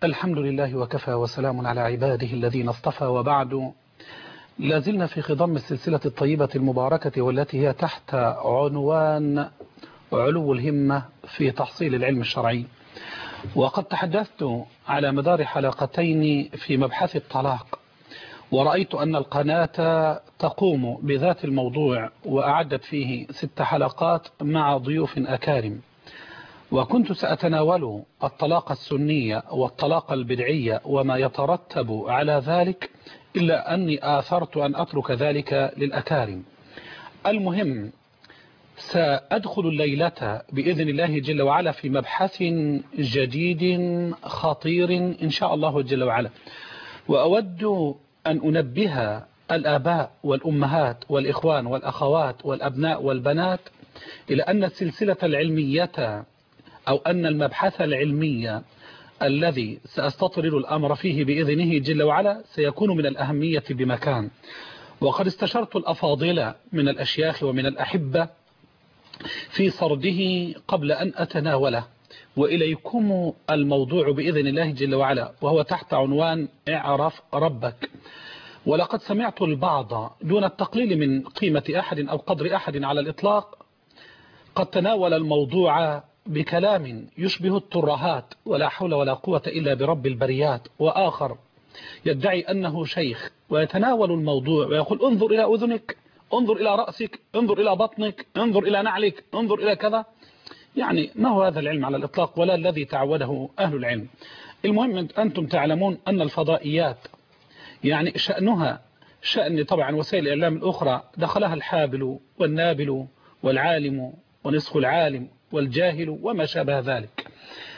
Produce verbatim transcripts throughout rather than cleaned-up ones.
الحمد لله وكفى وسلام على عباده الذين اصطفى، وبعد. لازلنا في خضم السلسلة الطيبة المباركة والتي هي تحت عنوان علو الهمة في تحصيل العلم الشرعي. وقد تحدثت على مدار حلقتين في مبحث الطلاق، ورأيت أن القناة تقوم بذات الموضوع وأعدت فيه ست حلقات مع ضيوف أكارم، وكنت سأتناول الطلاق السنية والطلاق البدعية وما يترتب على ذلك، إلا أني آثرت أن أترك ذلك للأكارم. المهم، سأدخل الليلة بإذن الله جل وعلا في مبحث جديد خطير إن شاء الله جل وعلا، وأود أن أنبه الآباء والأمهات والإخوان والأخوات والأبناء والبنات إلى أن السلسلة العلمية أو أن المبحث العلمي الذي سأستطرد الأمر فيه بإذنه جل وعلا سيكون من الأهمية بمكان. وقد استشرت الأفاضل من الأشياخ ومن الأحبة في سرده قبل أن أتناوله، وإليكم الموضوع بإذن الله جل وعلا، وهو تحت عنوان اعرف ربك. ولقد سمعت البعض دون التقليل من قيمة أحد أو قدر أحد على الإطلاق قد تناول الموضوع بكلام يشبه الترهات، ولا حول ولا قوة إلا برب البريات، وآخر يدعي أنه شيخ ويتناول الموضوع ويقول انظر إلى أذنك، انظر إلى رأسك، انظر إلى بطنك، انظر إلى نعلك، انظر إلى كذا. يعني ما هو هذا العلم على الإطلاق ولا الذي تعوده أهل العلم. المهم أنتم تعلمون أن الفضائيات يعني شأنها شأن طبعا وسائل الإعلام الأخرى دخلها الحابل والنابل والعالم ونصف العالم والجاهل وما شابه ذلك،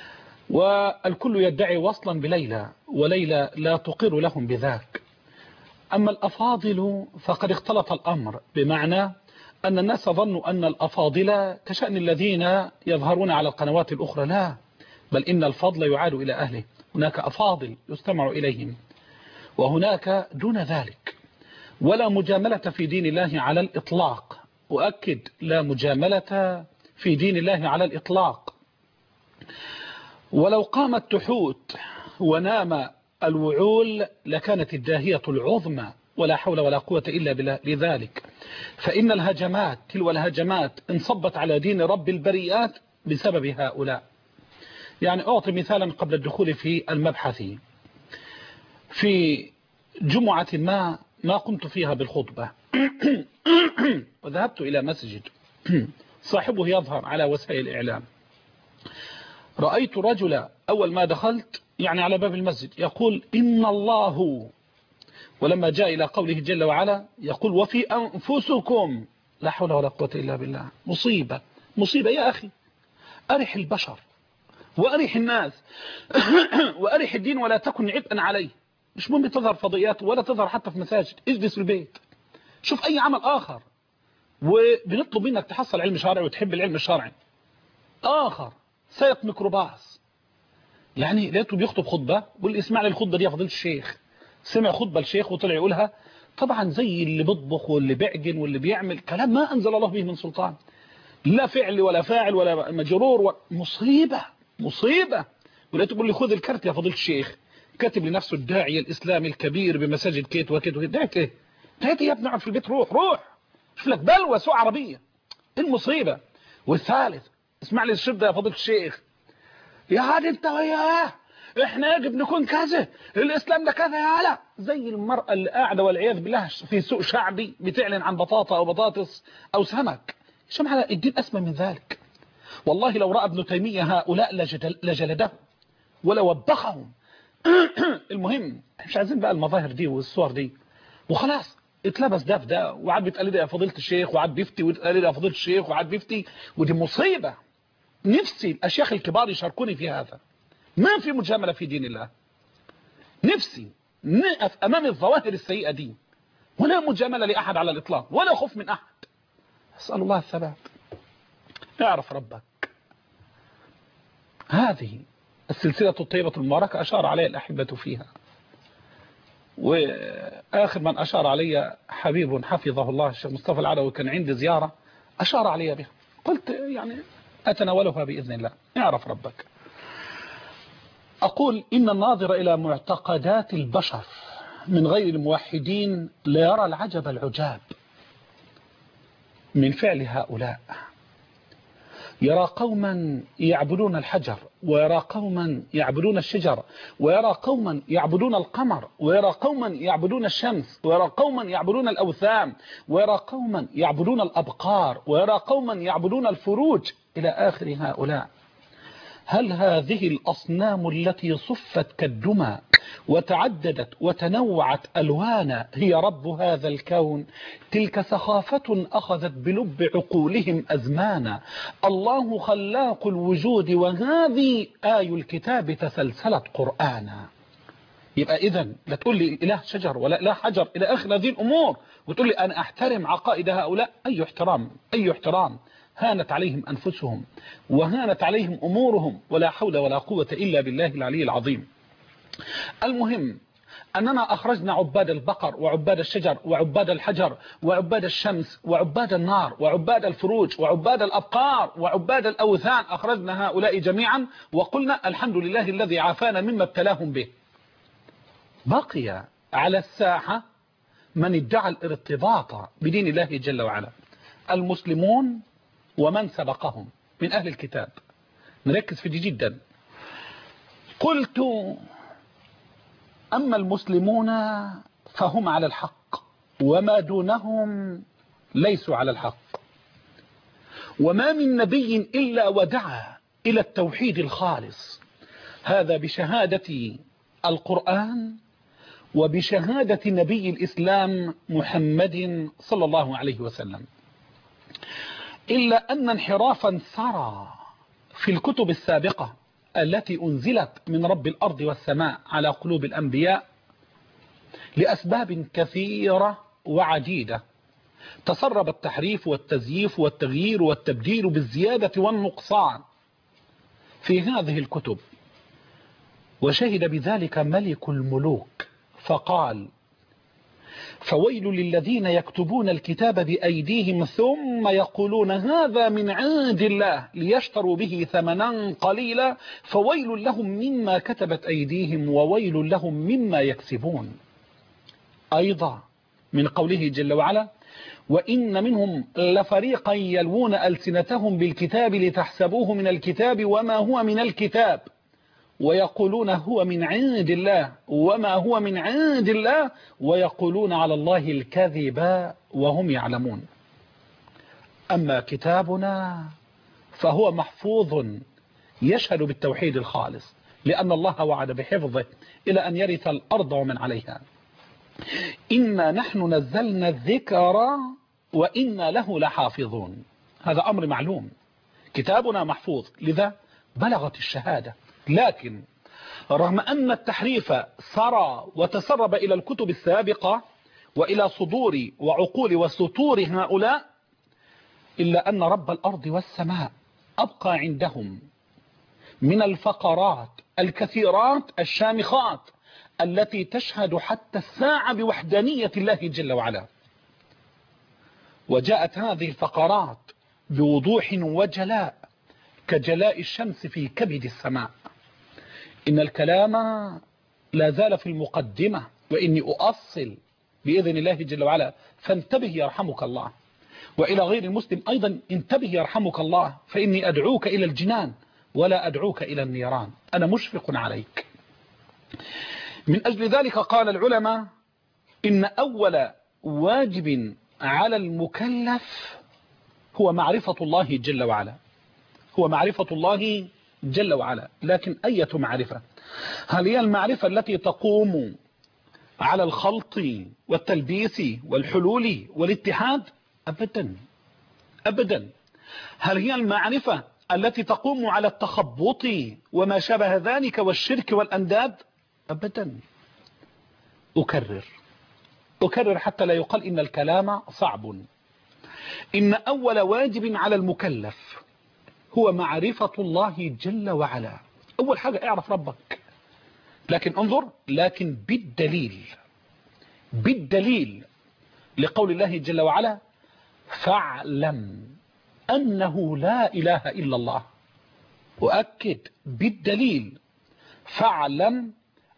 والكل يدعي وصلا بليلى، وليلى لا تقر لهم بذاك. أما الأفاضل فقد اختلط الأمر، بمعنى أن الناس ظنوا أن الأفاضل كشأن الذين يظهرون على القنوات الأخرى، لا، بل إن الفضل يعاد إلى أهله. هناك أفاضل يستمع إليهم، وهناك دون ذلك. ولا مجاملة في دين الله على الإطلاق، أؤكد لا مجاملة في دين الله على الإطلاق. ولو قامت تحوت ونام الوعول لكانت الداهية العظمى، ولا حول ولا قوة إلا بالله. لذلك فإن الهجمات تلو الهجمات انصبت على دين رب البريات بسبب هؤلاء. يعني أعطي مثالا قبل الدخول في المبحث. في جمعة ما ما قمت فيها بالخطبة وذهبت إلى مسجد صاحبه يظهر على وسائل الإعلام، رأيت رجلا أول ما دخلت يعني على باب المسجد يقول إن الله، ولما جاء إلى قوله جل وعلا يقول وفي أنفسكم، لا حول ولا قوة إلا بالله. مصيبة مصيبة يا أخي. أرح البشر وأرح الناس وأرح الدين ولا تكن عبئا عليه. مش مهم تظهر فضائيات ولا تظهر حتى في مساجد، اجلس في البيت شوف أي عمل آخر. وبنطلب منك تحصل علم شرعي وتحب العلم الشرعي. آخر سيق ميكروباص، يعني لقيته بيخطب خطبة، واللي اسمع لي الخطبة دي يا فضيلة الشيخ، سمع خطبة الشيخ وطلع يقولها، طبعا زي اللي بيطبخ واللي بيعجن واللي بيعمل كلام ما أنزل الله به من سلطان، لا فعل ولا فاعل ولا مجرور و... مصيبة مصيبة. ولقيته يقول لي خذ الكرت يا فضيلة الشيخ، كاتب لنفسه الداعية الإسلامي الكبير بمساجد كيت وكيت وكيت. دعيت ايه؟ دعيت ايه يا ابني؟ اقعد في البيت، روح روح شوف لك بلوى سوء عربية. المصيبة. والثالث اسمع لي الشرط يا فضيلة الشيخ، يا عاد انت وياه احنا يجب نكون كذا، الاسلام ده كذا يا هلا، زي المرأة اللي قاعدة والعياذ بالله في سوق شعبي بتعلن عن بطاطا او بطاطس او سمك. شو معنى الدين اسمى من ذلك؟ والله لو رأى ابن تيمية هؤلاء لجلدهم ولوبخهم. المهم مش عايزين بقى المظاهر دي والصور دي وخلاص. اتلبس ده في ده وعاد بيتقال لي يا فضيلة الشيخ، وعاد بيفتي ويتقال لي يا فضيلة الشيخ، وعاد بيفتي، ودي مصيبة. نفسي الأشياخ الكبار يشاركوني في هذا. ما في مجاملة في دين الله. نفسي نقف أمام الظواهر السيئة دي، ولا مجاملة لأحد على الإطلاق، ولا خوف من أحد. أسأل الله الثبات. اعرف ربك. هذه السلسلة الطيبة المباركة أشار علي الأحبة فيها، وآخر من أشار علي حبيب حفظه الله الشيخ مصطفى العلوي، كان عندي زيارة أشار علي بها، قلت يعني أتناولها بإذن الله. اعرف ربك. أقول إن الناظر إلى معتقدات البشر من غير الموحدين لا يرى العجب العجاب من فعل هؤلاء. يرى قوما يعبدون الحجر، ويرى قوما يعبدون الشجر، ويرى قوما يعبدون القمر، ويرى قوما يعبدون الشمس، ويرى قوما يعبدون الأوثان، ويرى قوما يعبدون الأبقار، ويرى قوما يعبدون الفروج إلى آخر هؤلاء. هل هذه الأصنام التي صفت كالدمى وتعددت وتنوعت ألوانا هي رب هذا الكون؟ تلك سخافة أخذت بلب عقولهم أزمانا. الله خلاق الوجود وهذه آي الكتاب تسلسلت قرآنا. يبقى إذن لا تقول لي إله شجر ولا إله حجر إلى آخر هذه الأمور وتقول لي أنا أحترم عقائد هؤلاء. أي احترام، أي احترام. هانت عليهم أنفسهم وهانت عليهم أمورهم، ولا حول ولا قوة إلا بالله العلي العظيم. المهم أننا أخرجنا عباد البقر وعباد الشجر وعباد الحجر وعباد الشمس وعباد النار وعباد الفروج وعباد الأبقار وعباد الأوثان، أخرجنا هؤلاء جميعا وقلنا الحمد لله الذي عافانا مما ابتلاهم به. بقي على الساحة من ادعى الارتباط بدين الله جل وعلا، المسلمون ومن سبقهم من أهل الكتاب. نركز في دي جدا. قلت أما المسلمون فهم على الحق وما دونهم ليسوا على الحق، وما من نبي إلا ودعا إلى التوحيد الخالص، هذا بشهادة القرآن وبشهادة نبي الإسلام محمد صلى الله عليه وسلم. إلا أن انحرافا سرى في الكتب السابقة التي أنزلت من رب الأرض والسماء على قلوب الأنبياء لأسباب كثيرة وعديدة، تسرب التحريف والتزييف والتغيير والتبديل بالزيادة والنقصان في هذه الكتب. وشهد بذلك ملك الملوك فقال: فويل للذين يكتبون الكتاب بأيديهم ثم يقولون هذا من عند الله ليشتروا به ثمنا قليلا فويل لهم مما كتبت أيديهم وويل لهم مما يكسبون. أيضا من قوله جل وعلا: وإن منهم لفريقا يلوون ألسنتهم بالكتاب لتحسبوه من الكتاب وما هو من الكتاب ويقولون هو من عند الله وما هو من عند الله ويقولون على الله الكذب وهم يعلمون. أما كتابنا فهو محفوظ يشهد بالتوحيد الخالص، لأن الله وعد بحفظه إلى أن يرث الأرض ومن عليها. إنا نحن نزلنا الذكر وإنا له لحافظون. هذا أمر معلوم، كتابنا محفوظ، لذا بلغت الشهادة. لكن رغم أن التحريف سرى وتسرب إلى الكتب السابقة وإلى صدور وعقول وسطور هؤلاء، إلا أن رب الأرض والسماء أبقى عندهم من الفقرات الكثيرات الشامخات التي تشهد حتى الساعة بوحدانية الله جل وعلا. وجاءت هذه الفقرات بوضوح وجلاء كجلاء الشمس في كبد السماء. إن الكلام لا زال في المقدمة، وإني أؤصل بإذن الله جل وعلا، فانتبه يرحمك الله. وإلى غير المسلم أيضا انتبه يرحمك الله، فإني أدعوك إلى الجنان ولا أدعوك إلى النيران، أنا مشفق عليك. من أجل ذلك قال العلماء إن أول واجب على المكلف هو معرفة الله جل وعلا، هو معرفة الله جل وعلا. لكن أية معرفة؟ هل هي المعرفة التي تقوم على الخلط والتلبيس والحلول والاتحاد؟ أبدا أبدا. هل هي المعرفة التي تقوم على التخبط وما شابه ذلك والشرك والأنداد؟ أبدا. أكرر أكرر حتى لا يقال إن الكلام صعب. إن أول واجب على المكلف هو معرفة الله جل وعلا. أول حاجة اعرف ربك، لكن انظر، لكن بالدليل، بالدليل لقول الله جل وعلا: فاعلم أنه لا إله إلا الله. أؤكد بالدليل، فاعلم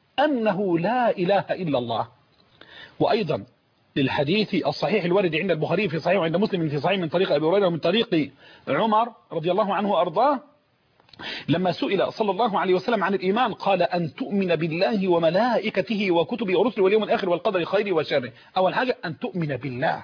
أنه لا إله إلا الله. وأيضا للحديث الصحيح الوارد عند البخاري في صحيح وعند مسلم في صحيح من طريق أبي هريرة ومن طريق عمر رضي الله عنه وأرضاه لما سئل صلى الله عليه وسلم عن الإيمان قال أن تؤمن بالله وملائكته وكتبه ورسله واليوم الآخر والقدر خيره وشره. أول حاجة أن تؤمن بالله،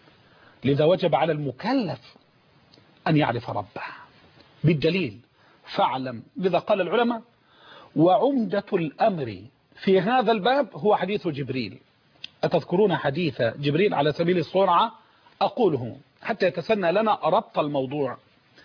لذا وجب على المكلف أن يعرف ربه بالدليل فاعلم. لذا قال العلماء وعمدة الأمر في هذا الباب هو حديث جبريل. أتذكرون حديث جبريل على سبيل السرعة؟ أقوله حتى يتسنى لنا ربط الموضوع.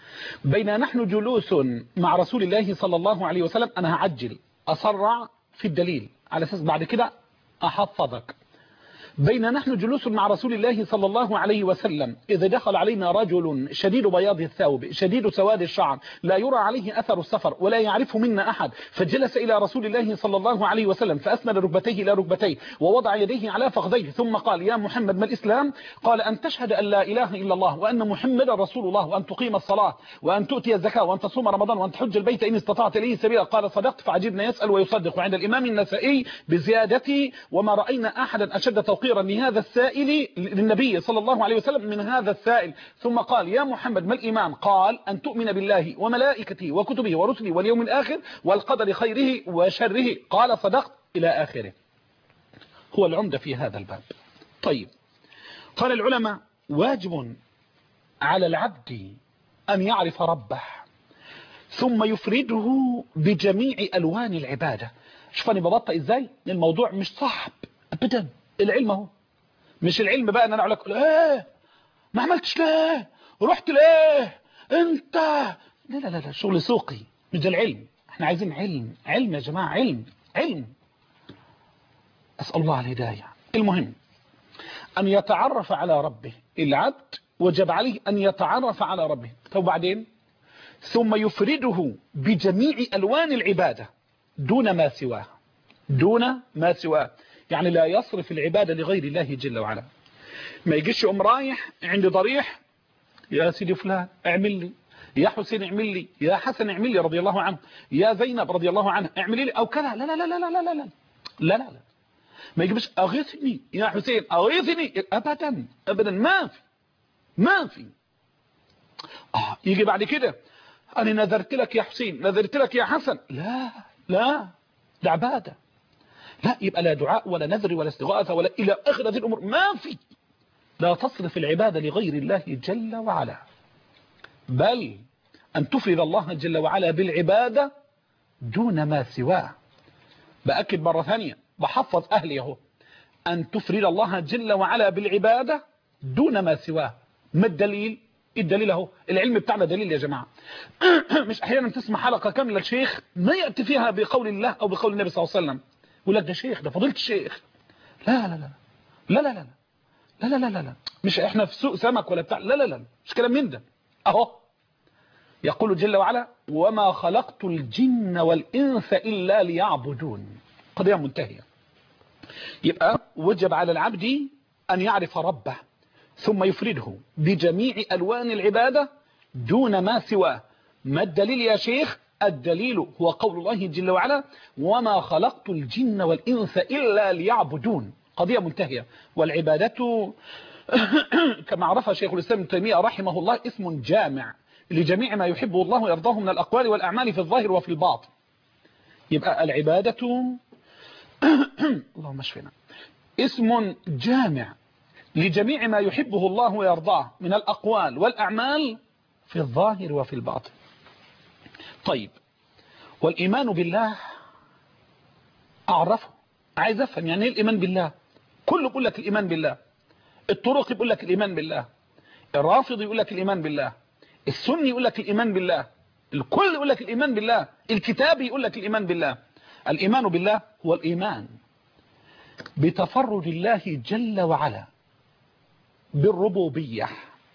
بين نحن جلوس مع رسول الله صلى الله عليه وسلم، أنا هعجل أسرع في الدليل على أساس بعد كده أحفظك. بين نحن جلوس مع رسول الله صلى الله عليه وسلم إذا دخل علينا رجل شديد بياض الثوب شديد سواد الشعر لا يرى عليه أثر السفر ولا يعرفه منا أحد، فجلس إلى رسول الله صلى الله عليه وسلم فأسند ركبتيه إلى ركبتيه ووضع يديه على فخذيه ثم قال يا محمد ما الإسلام؟ قال أن تشهد أن لا إله إلا الله وأن محمد رسول الله وأن تقيم الصلاة وأن تؤتي الزكاة وأن تصوم رمضان وأن تحج البيت إن استطعت إليه سبيلا. قال صدقت. فعجبنا يسأل ويصدق. وعند الإمام النسائي بزيادة وما رأينا أحدا أشد توقيرا لهذا السائل للنبي صلى الله عليه وسلم من هذا السائل. ثم قال يا محمد ما الإيمان؟ قال أن تؤمن بالله وملائكته وكتبه ورسله واليوم الآخر والقدر خيره وشره. قال صدقت إلى آخره. هو العمدة في هذا الباب. طيب، قال العلماء واجب على العبد أن يعرف ربه ثم يفرده بجميع ألوان العبادة. شوفني ببطأ إزاي؟ الموضوع مش صعب أبدا. العلم هو مش العلم بقى ان انا اقول لك ايه ما عملتش ليه رحت ليه انت لا لا لا شغل سوقي مش ده العلم. احنا عايزين علم علم يا جماعة علم علم. اسأل الله الهداية. المهم ان يتعرف على ربه. العبد وجب عليه ان يتعرف على ربه. طب بعدين ثم يفرده بجميع الوان العبادة دون ما سواه دون ما سواه يعني لا يصرف العبادة لغير الله جل وعلا. ما يجيش يقوم رايح عند ضريح يا سيدي فلان اعمل لي، يا حسين اعمل لي، يا حسن اعمل لي رضي الله عنه، يا زينب رضي الله عنها اعمل لي او كذا. لا لا لا لا لا لا لا لا لا لا ما يجيبش اغيثني يا حسين اغيثني ابدا ابدا ما في ما في. اه يجي بعد كده انا نذرت لك يا حسين نذرت لك يا حسن. لا لا ده عباده. لا يبقى لا دعاء ولا نذر ولا استغاثة ولا إلى آخر هذه الأمور ما في. لا تصرف العبادة لغير الله جل وعلا، بل أن تفرد الله جل وعلا بالعبادة دون ما سواه. بأكد مرة ثانية بحفظ أهلي اهو أن تفرد الله جل وعلا بالعبادة دون ما سواه. ما الدليل؟ الدليل اهو العلم بتاعنا دليل يا جماعة. مش أحيانا تسمع حلقة كاملة الشيخ ما يأتي فيها بقول الله أو بقول النبي صلى الله عليه وسلم يقول لك ده شيخ ده فضيلة الشيخ. لا لا لا لا لا لا لا لا لا لا لا مش احنا في سوق سمك ولا بتاع. لا لا لا مش كلام من ده. اهو يقول جل وعلا وما خلقت الجن والإنس إلا ليعبدون. قضية منتهية. يبقى وجب على العبد أن يعرف ربه ثم يفرده بجميع ألوان العبادة دون ما سواه. ما الدليل يا شيخ؟ الدليل هو قول الله جل وعلا وما خلقت الجن والإنس إلا ليعبدون. قضية منتهية. والعبادة كما عرفها شيخ الإسلام ابن تيمية رحمه الله اسم جامع لجميع ما يحبه الله ويرضاه من الأقوال والأعمال في الظاهر وفي الباطن. يبقى العبادة اللهم اشفنا اسم جامع لجميع ما يحبه الله ويرضاه من الأقوال والأعمال في الظاهر وفي الباطن. طيب والإيمان بالله أعرفه. عايز أفهم يعني إيه الإيمان بالله. كله يقول لك الإيمان بالله. الطرق يقول لك الإيمان بالله. الرافض يقول لك الإيمان بالله. السني يقول لك الإيمان بالله. الكل يقول لك الإيمان بالله. الكتاب يقول لك الإيمان بالله. الإيمان بالله هو الإيمان بتفرد الله جل وعلا بالربوبية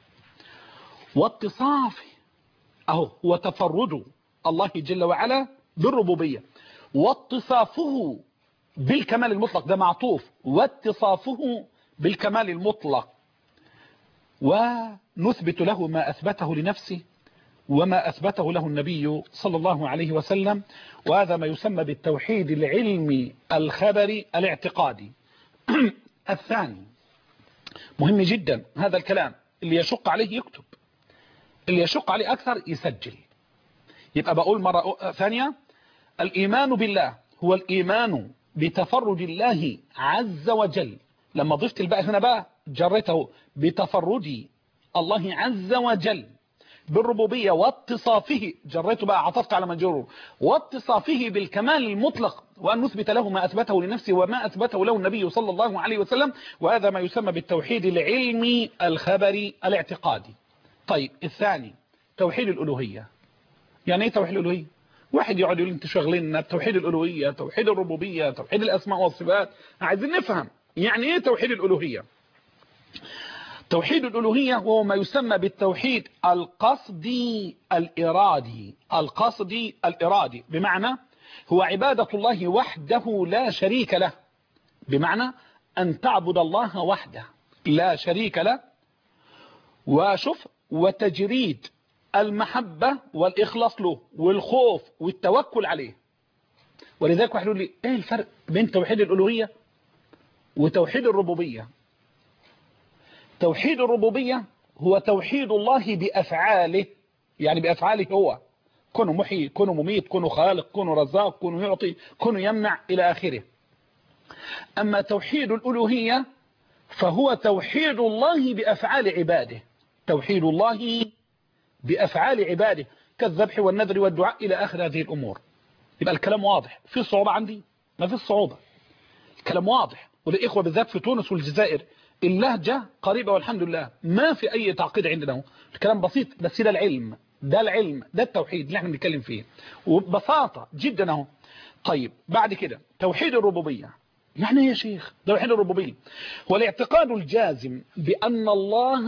واتصافه. أهو هو تفرد الله جل وعلا بالربوبية واتصافه بالكمال المطلق. ده معطوف واتصافه بالكمال المطلق ونثبت له ما أثبته لنفسه وما أثبته له النبي صلى الله عليه وسلم، وهذا ما يسمى بالتوحيد العلمي الخبري الاعتقادي. الثاني مهم جدا هذا الكلام، اللي يشق عليه يكتب، اللي يشق عليه أكثر يسجل. يبقى بقول مرة ثانية: الإيمان بالله هو الإيمان بتفرد الله عز وجل. لما ضفت الباء هنا بقى جريته بتفرد الله عز وجل بالربوبية واتصافه، جريته بقى عطفت على مجرور، واتصافه بالكمال المطلق، وأن نثبت له ما أثبته لنفسه وما أثبته له النبي صلى الله عليه وسلم، وهذا ما يسمى بالتوحيد العلمي الخبري الاعتقادي. طيب الثاني توحيد الألوهية. يعني ايه توحيد الألوهية؟ واحد يقعد يقول انت شغلنا بتوحيد الألوهية، توحيد الربوبية، توحيد الأسماء والصفات. عايزين نفهم يعني ايه توحيد الألوهية. توحيد الألوهية هو ما يسمى بالتوحيد القصدي الإرادي. القصدي الإرادي بمعنى هو عبادة الله وحده لا شريك له، بمعنى أن تعبد الله وحده لا شريك له، وشوف وتجريد المحبة والإخلاص له والخوف والتوكل عليه. ولذلك واحد يقول لي ايه الفرق بين توحيد الألوهية وتوحيد الربوبية؟ توحيد الربوبية هو توحيد الله بأفعاله، يعني بأفعاله هو، كونه محيي، كونه مميت، كونه خالق، كونه رزاق، كونه يعطي، كونه يمنع إلى آخره. أما توحيد الألوهية فهو توحيد الله بأفعال عباده، توحيد الله بأفعال عباده كالذبح والنذر والدعاء إلى آخر هذه الأمور. يبقى الكلام واضح. في صعوبة عندي؟ ما في صعوبة، الكلام واضح. والإخوة بالذات في تونس والجزائر اللهجة قريبة والحمد لله، ما في أي تعقيد عندنا، الكلام بسيط. بس ده العلم، ده العلم، ده التوحيد اللي احنا بنتكلم فيه وببساطة جدا اهو. طيب بعد كده توحيد الربوبية. يعني ايه يا شيخ توحيد الربوبية؟ هو الاعتقاد الجازم بأن الله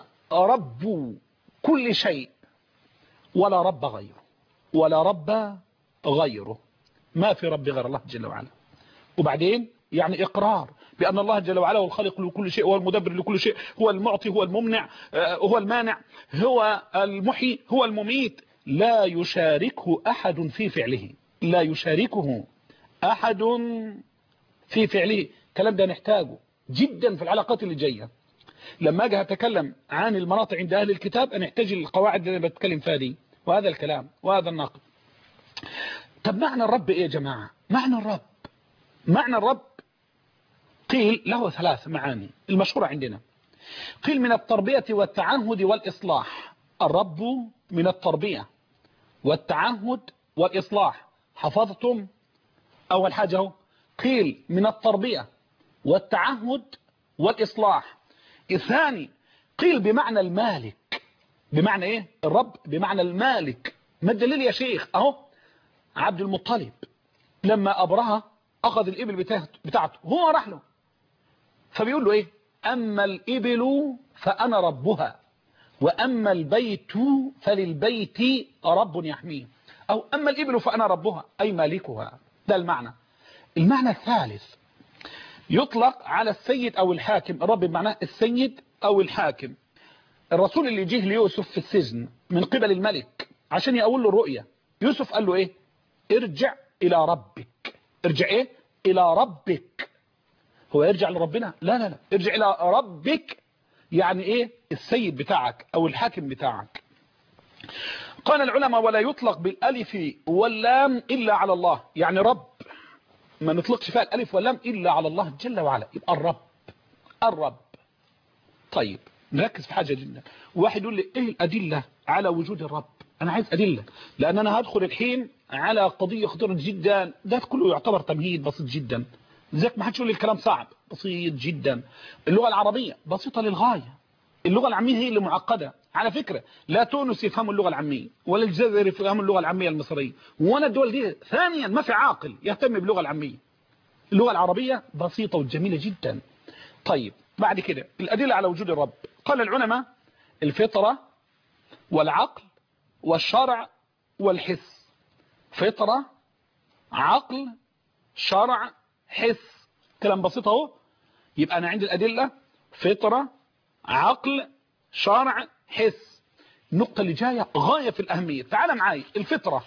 رب كل شيء ولا رب غيره، ولا رب غيره، ما في رب غير الله جل وعلا. وبعدين يعني إقرار بأن الله جل وعلا هو الخالق لكل شيء، هو المدبر لكل شيء، هو المعطي، هو الممنع، هو المانع، هو المحيي، هو المميت، لا يشاركه أحد في فعله، لا يشاركه أحد في فعله. الكلام ده نحتاجه جدا في العلاقات اللي جاية. لما أجي أتكلم عن المناطق عند أهل الكتاب أنا أحتاج القواعد اللي أنا بتكلم فيها دي، وهذا الكلام وهذا النقد. طب معنى الرب إيه يا جماعة؟ معنى الرب معنى الرب قيل له ثلاث معاني المشهورة عندنا. قيل من التربية والتعهد والإصلاح. الرب من التربية والتعهد والإصلاح. حفظتم أول حاجة هو قيل من التربية والتعهد والإصلاح. الثاني قيل بمعنى المالك. بمعنى إيه الرب؟ بمعنى المالك. ما الدليل يا شيخ؟ أهو عبد المطلب لما أبرهة أخذ الإبل بتاعته هو راح له، فبيقول له إيه؟ أما الإبل فأنا ربها، وأما البيت فللبيت رب يحميه. أو أما الإبل فأنا ربها أي مالكها. ده المعنى. المعنى الثالث يطلق على السيد أو الحاكم. الرب بمعنى السيد أو الحاكم. الرسول اللي جه ليوسف في السجن من قبل الملك عشان يقول له الرؤية، يوسف قال له إيه؟ ارجع إلى ربك. ارجع إيه؟ إلى ربك. هو يرجع لربنا؟ لا لا لا، ارجع إلى ربك، يعني إيه؟ السيد بتاعك أو الحاكم بتاعك. قال العلماء ولا يطلق بالألف واللام إلا على الله. يعني رب ما نطلقش فيها الألف واللام إلا على الله جل وعلا، يبقى الرب. الرب. طيب نركز في حاجة جدا. واحد يقول لي إيه الأدلة على وجود الرب؟ أنا عايز أدلة، لأن أنا هدخل الحين على قضية خطيرة جدا. ده كله يعتبر تمهيد بسيط جدا. ذاك ما حدش يقول لي الكلام صعب، بسيط جدا. اللغة العربية بسيطة للغاية. اللغة العامية هي اللي معقدة. على فكرة لا تونس يفهموا اللغة العامية، ولا الجزائر يفهموا اللغة العامية المصرية، ولا الدول دي. ثانيا ما في عاقل يهتم باللغة العامية. اللغة العربية بسيطة وجميلة جدا. طيب بعد كده الأدلة على وجود الرب. قال العلماء الفطرة والعقل والشرع والحس. فطرة، عقل، شرع، حس. كلام بسيط اهو. يبقى أنا عندي الأدلة فطرة، عقل، شرع، حس. النقطة اللي جاية غاية في الأهمية. تعال معاي. الفطرة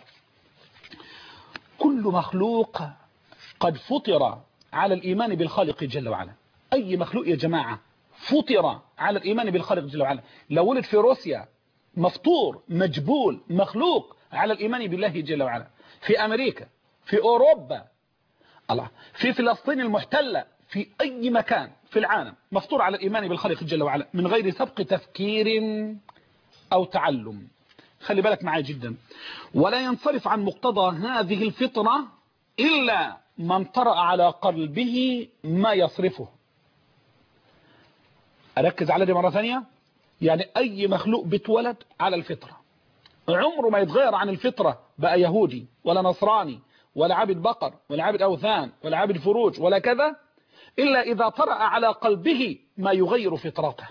كل مخلوق قد فطر على الإيمان بالخالق جل وعلا. أي مخلوق يا جماعة فطر على الإيمان بالخالق جل وعلا. لو ولد في روسيا مفطور مجبول مخلوق على الإيمان بالله جل وعلا. في أمريكا، في أوروبا، الله، في فلسطين المحتلة، في أي مكان في العالم مفطور على الإيمان بالخالق جل وعلا من غير سبق تفكير أو تعلم. خلي بالك معي جدا. ولا ينصرف عن مقتضى هذه الفطرة إلا من طرأ على قلبه ما يصرفه. أركز على دي مرة ثانية. يعني أي مخلوق بتولد على الفطرة، عمره ما يتغير عن الفطرة، بقى يهودي ولا نصراني ولا عابد بقر ولا عابد أوثان ولا عابد فروج ولا كذا، إلا إذا طرأ على قلبه ما يغير فطرته.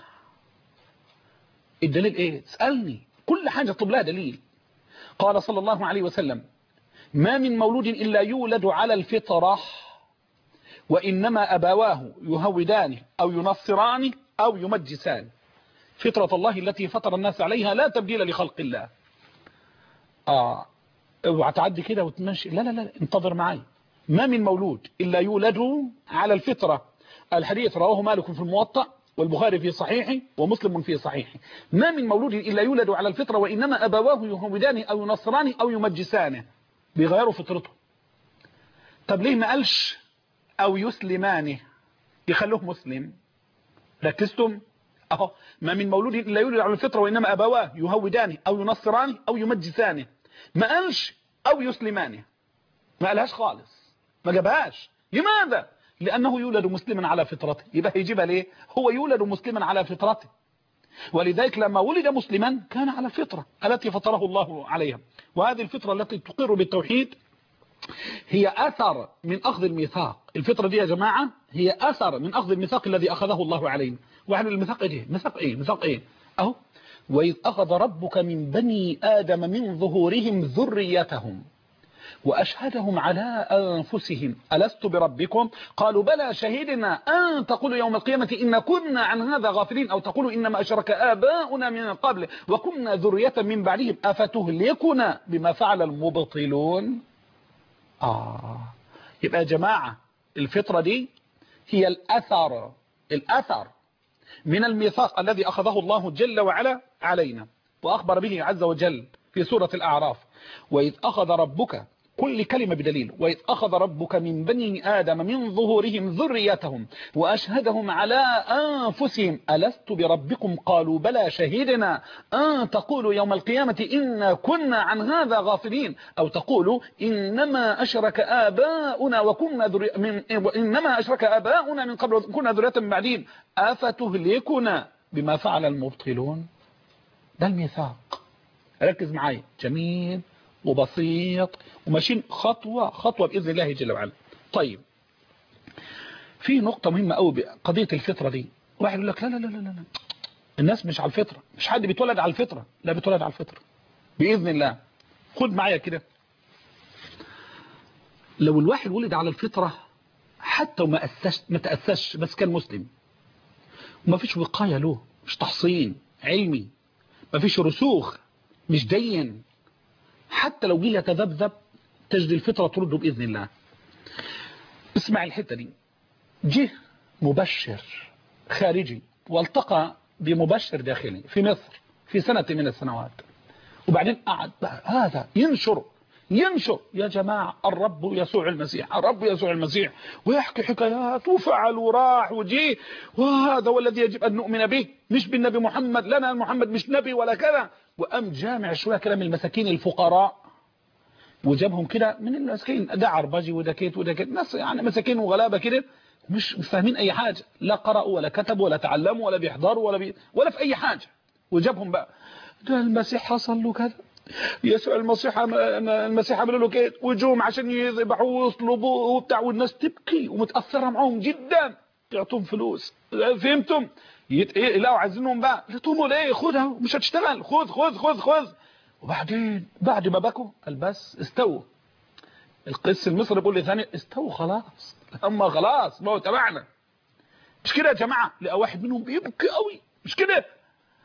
الدليل إيه؟ اسألني. كل حاجة طب لها دليل. قال صلى الله عليه وسلم: ما من مولود إلا يولد على الفطرة وإنما أبواه يهودانه أو ينصرانه أو يمجسانه. فطرة الله التي فطر الناس عليها لا تبديل لخلق الله. آه اوعى تعدي كده وتمشي، لا لا لا، انتظر معي. ما من مولود إلا يولد على الفطرة. الحديث رواه مالك في الموطأ والبخاري في صحيحه ومسلم في صحيحه. ما من مولود إلا يولد على الفطرة وإنما أبواه يهودانه أو ينصرانه أو يمجسانه. بيغيروا فطرته. طب ليه ما قالش أو يسلمانه يخلوه مسلم؟ ركزتم؟ أهو ما من مولود إلا يولد على الفطرة وإنما أبواه يهودانه أو ينصرانه أو يمجسانه. ما قالش أو يسلمانه، ما قالهاش خالص، ما جابهاش. لماذا؟ لأنه يولد مسلما على فطرته. يبقى يجيبها ليه؟ هو يولد مسلما على فطرته، ولذلك لما ولد مسلما كان على الفطرة التي فطره الله عليها. وهذه الفطرة التي تقر بالتوحيد هي أثر من أخذ الميثاق. الفطرة دي يا جماعة هي أثر من أخذ الميثاق الذي أخذه الله علينا. واحد الميثاق إيه؟ ميثاق إيه؟ ميثاق إيه؟ أهو: وإذ أخذ ربك من بني آدم من ظهورهم ذريتهم وأشهدهم على أنفسهم ألست بربكم قالوا بلى شهدنا أن تقولوا يوم القيامة إن كنا عن هذا غافلين أو تقولوا إنما أشرك آباؤنا من قبل وكنا ذرية من بعدهم أفتهلكنا بما فعل المبطلون. آه يبقى يا جماعة الفطرة دي هي الأثر الأثر من الميثاق الذي أخذه الله جل وعلا علينا، وأخبر به عز وجل في سورة الأعراف: وإذ أخذ ربك، كل كلمة بدليل، وإذ أخذ ربك من بني آدم من ظهورهم ذريتهم وأشهدهم على أنفسهم ألست بربكم قالوا بلى شهدنا أن تقولوا يوم القيامة إنا كنا عن هذا غافلين أو تقولوا إنما أشرك آباؤنا وكنا ذري من إنما أشرك آباؤنا من قبل وكنا ذرية من بعدين أفتهلكنا بما فعل المبطلون. ده الميثاق. ركز معايا، جميل وبسيط وماشيين خطوة خطوة بإذن الله جل وعلا. طيب في نقطة مهمة قوي بقضية الفطرة دي. واحد يقول لك لا لا لا لا لا الناس مش على الفطرة، مش حد بيتولد على الفطرة. لا، بيتولد على الفطرة بإذن الله. خد معايا كده. لو الواحد ولد على الفطرة حتى وما أسش ما تأسش بس كان مسلم وما فيش وقاية له، مش تحصين علمي، ما فيش رسوخ، مش دين، حتى لو جه يتذبذب تجد الفطرة ترده بإذن الله. اسمع الحتة دي. جه مبشر خارجي والتقى بمبشر داخلي في مصر في سنة من السنوات، وبعدين قعد هذا ينشر ينشر يا جماعة الرب يسوع المسيح، الرب يسوع المسيح، ويحكي حكايات وفعل وراح وجي، وهذا والذي يجب أن نؤمن به، مش بالنبي محمد، لنا محمد مش نبي ولا كذا. وأم جامع شوية كلام المساكين الفقراء وجابهم كده من المساكين، ده عربجي وده كيت وده كيت، ناس يعني مساكين وغلابة كده مش فاهمين أي حاجة، لا قرأوا ولا كتبوا ولا تعلموا ولا بيحضروا ولا بي ولا في أي حاجة. وجابهم بقى، ده المسيح حصل له كذا، يسوع المسيح المسيح عملوا له كده، وجوم عشان يذبحوه ويصلبوه وبتاع، والناس تبكي ومتأثرة معهم جدا، تعطوهم فلوس. فهمتم؟ يلاقوا عايزينهم بقى، لتوموا ليه؟ خدها مش هتشتغل، خذ خذ خذ خذ. وبعدين بعد ما بكوا قال بس استووا. القس المصري بيقول لي ثاني استووا خلاص، اما خلاص ما هو تبعنا. مش كده يا جماعه؟ لقى واحد منهم بيبكي قوي، مش كده؟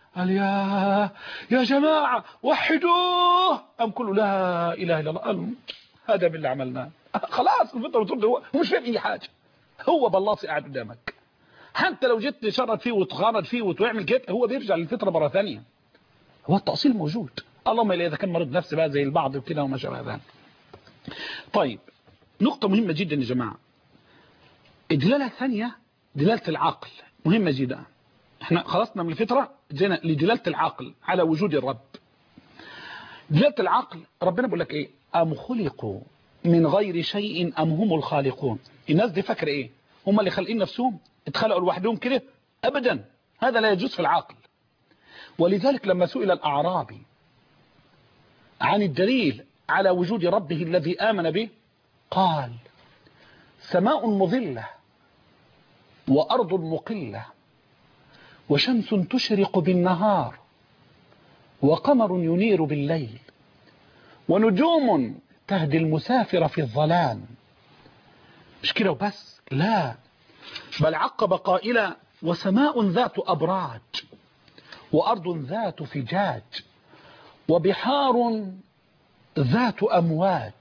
قال يا يا جماعة وحدوه، أم كله لا إله إلا الله. قال هذا باللي عملناه. خلاص الفطرة بترد، هو مش فاهم أي حاجة، هو بلاصي قاعد قدامك، حتى لو جيت تشرد فيه وتخرج فيه وتعمل كده هو بيرجع للفطرة مرة ثانية. هو التأصيل موجود، اللهم إلا إذا كان مريض نفسي بقى زي البعض وكده وما شابه ذلك. طيب نقطة مهمة جدا يا جماعة، الدلالة الثانية دلالة العقل مهمة جدا. احنا خلصنا من الفطرة جينا لدلالة العقل على وجود الرب. دلالة العقل ربنا بيقول لك ايه؟ أم خلقوا من غير شيء أم هم الخالقون. الناس دي فاكرة ايه؟ هم اللي خالقين نفسهم اتخلقوا لوحدهم كده؟ أبدا، هذا لا يجوز في العقل. ولذلك لما سئل الأعرابي عن الدليل على وجود ربه الذي آمن به قال سماء مظلة وأرض مقلة وشمس تشرق بالنهار وقمر ينير بالليل ونجوم تهدي المسافر في الظلام. مش كده وبس، لا، بل عقب قائلا وسماء ذات أبراج وأرض ذات فجاج وبحار ذات أمواج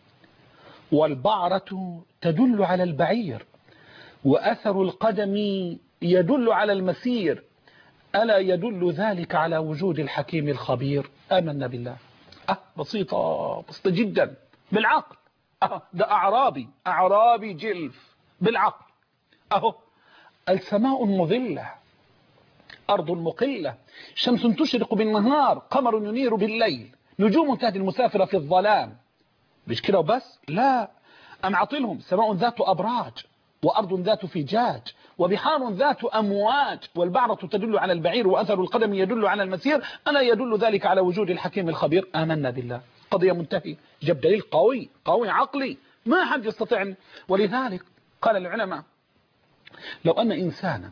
والبعرة تدل على البعير وأثر القدم يدل على المسير ألا يدل ذلك على وجود الحكيم الخبير. آمنا بالله. أه بسيطة بسيطة جدا بالعقل. أه ده أعرابي أعرابي جلف بالعقل. أهو السماء مظلة أرض مقلة شمس تشرق بالنهار قمر ينير بالليل نجوم تهدي المسافر في الظلام. مش كده وبس، لا، أم عطلهم سماء ذات أبراج وأرض ذات فجاج وبحار ذات أمواج والبعرة تدل على البعير وأثر القدم يدل على المسير ألا يدل ذلك على وجود الحكيم الخبير. آمنا بالله. قضية منتهي. جاب دليل قوي قوي عقلي ما حد يستطيع. ولذلك قال العلماء لو أن إنسانا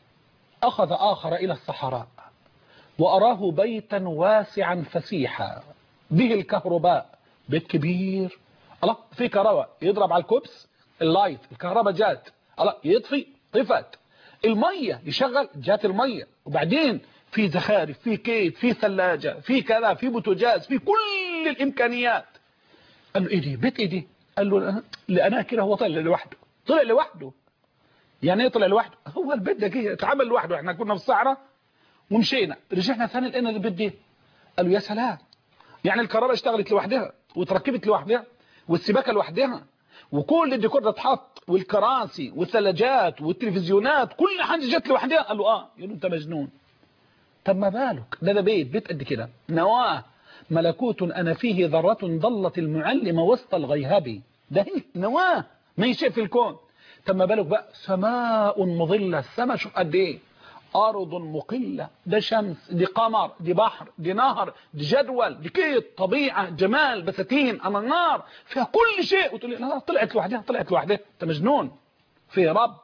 أخذ آخر إلى الصحراء وأراه بيتا واسعا فسيحا به الكهرباء، بيت كبير، الله في كهرباء، يضرب على الكبس اللايت الكهرباء جات، الله يطفي طفت، المية يشغل جات المية، وبعدين في زخارف في كيت في ثلاجة في كذا في بوتاجاز في كل الإمكانيات. قال له إيه دي بيت إيه دي؟ قال له لأنا كده. هو طلع لوحده طلع لوحده. يعني ايه طلع لوحده؟ هو البيت ده كده اتعمل لوحده. احنا كنا في الصحراء ومشينا رجعنا ثاني لقينا البيت ده. قالوا يا سلام، يعني الكهرباء اشتغلت لوحدها وتركبت لوحدها والسباكه لوحدها وكل الديكور ده اتحط والكراسي والثلاجات والتلفزيونات كل حاجه جت لوحدها. قالوا اه. يقولوا انت مجنون. طب ما بالك ده ده بيت بيت قد كده نواه ملكوت انا فيه ذره ضلت المعلم وسط الغيهب. ده نواه ما يشاء في الكون. طب ما بالك بقى سماء مظله، السماء شوف قد ايه، أرض مقلة، ده شمس دي قمر دي بحر دي نهر دي جدول دي كيت طبيعة جمال بساتين أنهار فيها كل شيء، وتقول لي لا طلعت لوحدها طلعت لوحدها. أنت مجنون. في رب.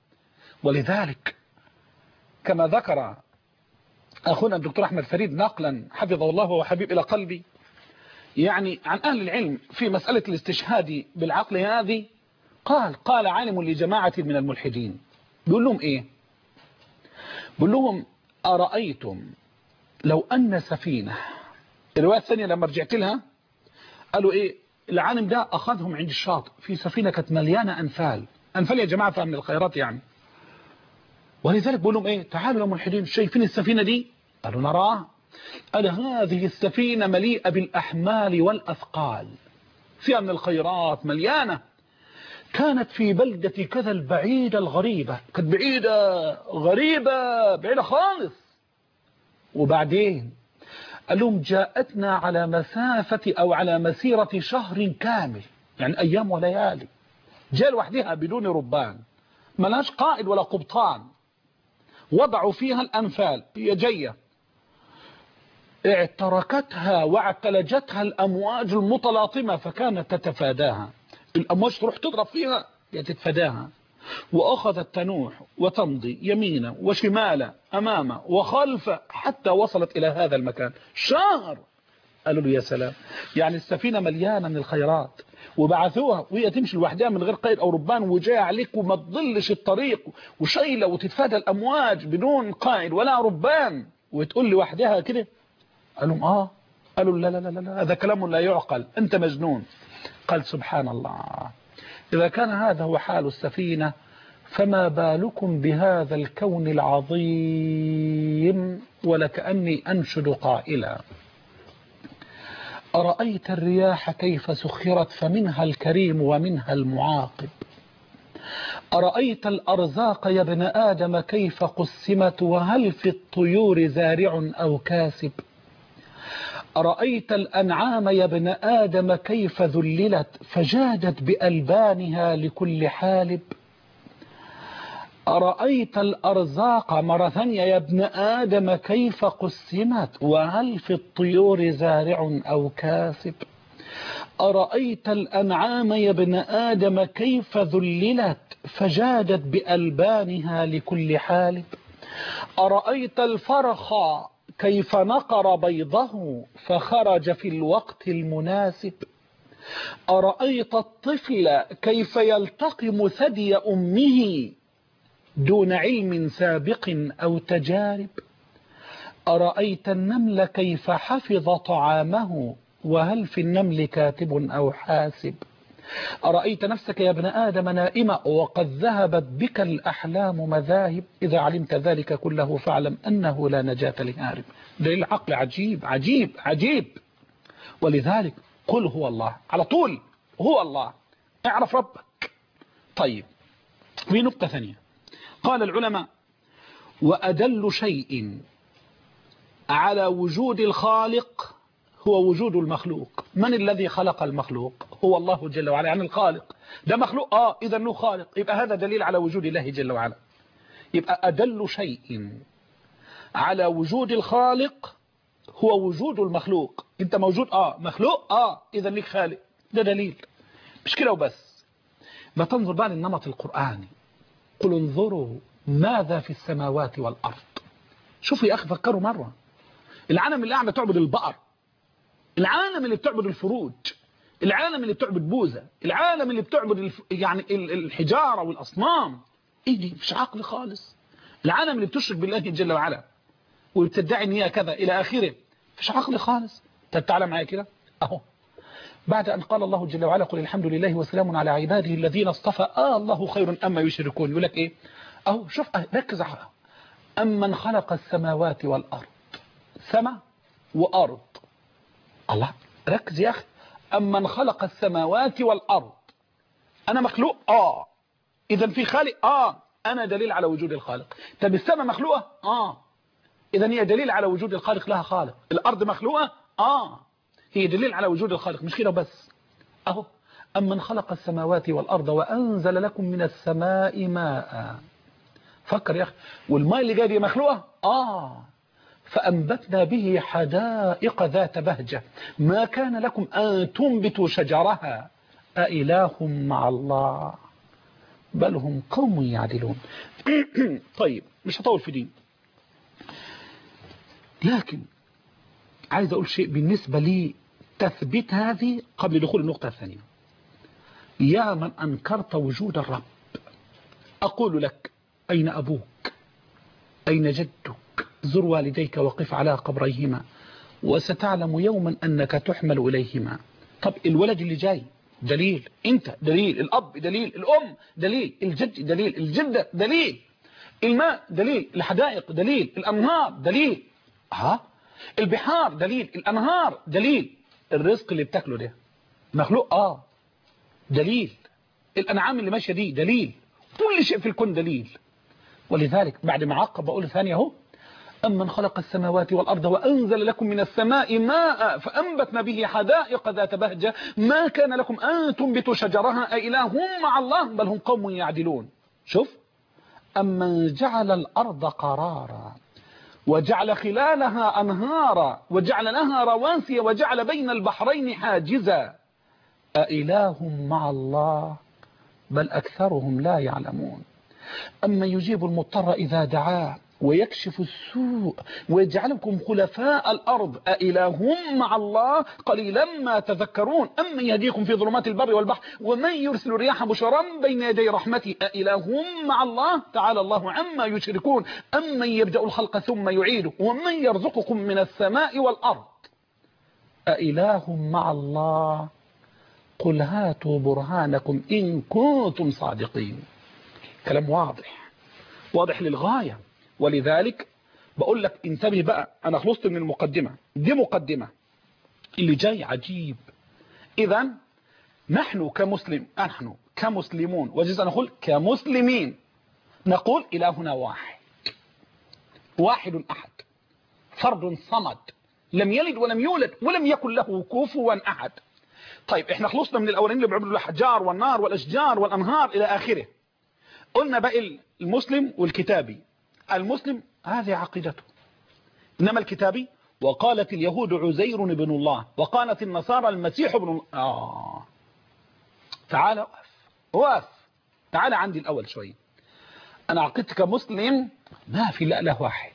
ولذلك كما ذكر أخونا الدكتور أحمد فريد نقلا حفظه الله وهو حبيب إلى قلبي يعني عن أهل العلم في مسألة الاستشهاد بالعقل هذه، قال قال عالم لجماعة من الملحدين بيقول لهم إيه؟ بيقول لهم أرأيتم لو أن سفينة، الرواية الثانية لما رجعت لها قالوا إيه، العالم ده أخذهم عند الشاطئ في سفينة كانت مليانة أنفال. أنفال يا جماعة فهم من الخيرات يعني. ولذلك بيقول لهم إيه، تعالوا يا ملحدين شايفين السفينة دي؟ قالوا نراها. قال هذه السفينة مليئة بالأحمال والأثقال فيها من الخيرات مليانة. كانت في بلدة كذا البعيدة الغريبة، كانت بعيدة غريبة بعيدة خالص. وبعدين قال لهم جاءتنا على مسافة أو على مسيرة شهر كامل، يعني أيام وليالي، جاء لوحدها بدون ربان ملاش قائد ولا قبطان. وضعوا فيها الأنفال هي جاية، اعتركتها واعتلجتها الأمواج المتلاطمة فكانت تتفاداها. الأمواج تروح تضرب فيها تتفاداها، وأخذت تنوح وتمضي يمينا وشمالا أماما وخلفا حتى وصلت إلى هذا المكان. شهر. قالوا له يا سلام، يعني السفينة مليانة من الخيرات وبعثوها وهي تمشي لوحدها من غير قيد أو ربان وجاية عليك وما تضلش الطريق وشيلة وتتفادى الأمواج بدون قائد ولا ربان وتقول لي وحدها كده؟ قال لهم آه. قالوا لا لا لا لا هذا كلام لا يعقل، أنت مجنون. قال سبحان الله، إذا كان هذا هو حال السفينة فما بالكم بهذا الكون العظيم. ولكأني أنشد قائلا: أرأيت الرياح كيف سخرت فمنها الكريم ومنها المعاقب. أرأيت الأرزاق يا ابن آدم كيف قسمت وهل في الطيور زارع أو كاسب. أرأيت الأنعام يا ابن آدم كيف ذللت فجادت بألبانها لكل حالب. أرأيت الأرزاق مرة ثانية يا ابن آدم كيف قسمت وهل في الطيور زارع أو كاسب. أرأيت الأنعام يا ابن آدم كيف ذللت فجادت بألبانها لكل حالب. أرأيت الفرخ كيف نقر بيضه فخرج في الوقت المناسب. أرأيت الطفل كيف يلتقم ثدي أمه دون علم سابق أو تجارب. أرأيت النمل كيف حفظ طعامه وهل في النمل كاتب أو حاسب. أرأيت نفسك يا ابن آدم نائمة وقد ذهبت بك الأحلام مذاهب. إذا علمت ذلك كله فاعلم أنه لا نجاة لهارب. دليل عقل عجيب عجيب عجيب. ولذلك قل هو الله على طول، هو الله، اعرف ربك. طيب، في نقطة ثانية قال العلماء: وأدل شيء على وجود الخالق هو وجود المخلوق. من الذي خلق المخلوق؟ هو الله جل وعلا، يعني الخالق ده مخلوق. آه إذا له خالق، يبقى هذا دليل على وجود الله جل وعلا. يبقى أدل شيء على وجود الخالق هو وجود المخلوق. انت موجود، آه مخلوق، آه إذا لك خالق، ده دليل. مش كده وبس، ما تنظر بقى للنمط القرآني: قل انظروا ماذا في السماوات والأرض. شوفوا يا أخي، فكروا مرة. العالم اللي قاعدة تعبد البقر، العالم اللي بتعبد الفروج، العالم اللي بتعبد بوذا، العالم اللي بتعبد الف... يعني الحجارة والأصنام، ايه دي؟ مش عقل خالص. العالم اللي بتشرك بالله جل وعلا وبتدعي ان هي كذا الى اخره، مش عقل خالص. طب تعالى معايا كده اهو، بعد ان قال الله جل وعلا: قل الحمد لله وسلام على عباده الذين اصطفى، آه الله خير اما يشركون. يقول لك ايه اهو؟ شوف، ركز على امن خلق السماوات والارض. سما وارض، الله، ركز يا اخي. امن خلق السماوات والارض، انا مخلوق، اه اذا في خالق، اه انا دليل على وجود الخالق. طب السماء مخلوقه، اه اذا هي دليل على وجود الخالق، لها خالق. الارض مخلوقه، اه هي دليل على وجود الخالق. مش كده بس، اهو: امن خلق السماوات والارض وانزل لكم من السماء ماء. فكر يا اخي، والماء اللي جاي دي مخلوقه، اه فأنبتنا به حدائق ذات بهجة ما كان لكم أن تنبتوا شجرها أإله مع الله بل هم قوم يعدلون. طيب، مش هطول في دين، لكن عايز أقول شيء بالنسبة لي تثبيت هذه قبل دخول النقطة الثانية. يا من أنكرت وجود الرب، أقول لك: أين أبوك؟ أين جدك؟ زر والديك وقف على قبريهما وستعلم يوما أنك تحمل إليهما. طب الولد اللي جاي دليل، انت دليل، الأب دليل، الأم دليل، الجد دليل، الجدة دليل، الماء دليل، الحدائق دليل، الأنهار دليل، ها البحار دليل، الأنهار دليل، الرزق اللي بتاكله ده مخلوق، آه دليل، الأنعام اللي ماشية دي دليل، كل شيء في الكون دليل. ولذلك بعد ما عقب بقول ثانية اهو: أمن خلق السماوات والأرض وأنزل لكم من السماء ماء فأنبتنا به حدائق ذات بهجة ما كان لكم أن تنبتوا شجرها أإله مع الله بل هم قوم يعدلون. شوف: أمن جعل الأرض قرارا وجعل خلالها أنهارا وجعل لها رواسي وجعل بين البحرين حاجزا أإله مع الله بل أكثرهم لا يعلمون. أما يجيب المضطر إذا دعاه ويكشف السوء ويجعلكم خلفاء الأرض أإله مع الله قليلا ما تذكرون أمن يهديكم في ظلمات البر والبحر ومن يرسل الرياح بشرا بين يدي رحمته أإله مع الله تعالى الله عما يشركون أمن يبدأ الخلق ثم يعيده ومن يرزقكم من السماء والأرض أإله مع الله قل هاتوا برهانكم إن كنتم صادقين. كلام واضح واضح للغاية. ولذلك بقول لك انتبه بقى، أنا خلصت من المقدمة دي، مقدمة اللي جاي عجيب. إذا نحن كمسلم نحن كمسلمون وجزء نقول كمسلمين نقول إلهنا واحد واحد أحد فرد صمد لم يلد ولم يولد ولم يكن له كفوا أحد. طيب احنا خلصنا من الأولين اللي بيعبدوا الأحجار والنار والأشجار والأنهار إلى آخره. قلنا بقى المسلم والكتابي. المسلم هذه عقيدته، إنما الكتابي وقالت اليهود عزير بن الله وقالت النصارى المسيح ابن الله. آه. تعال وقف وقف تعال عندي الأول شوي. أنا عقيدتي كمسلم ما في لا إله واحد.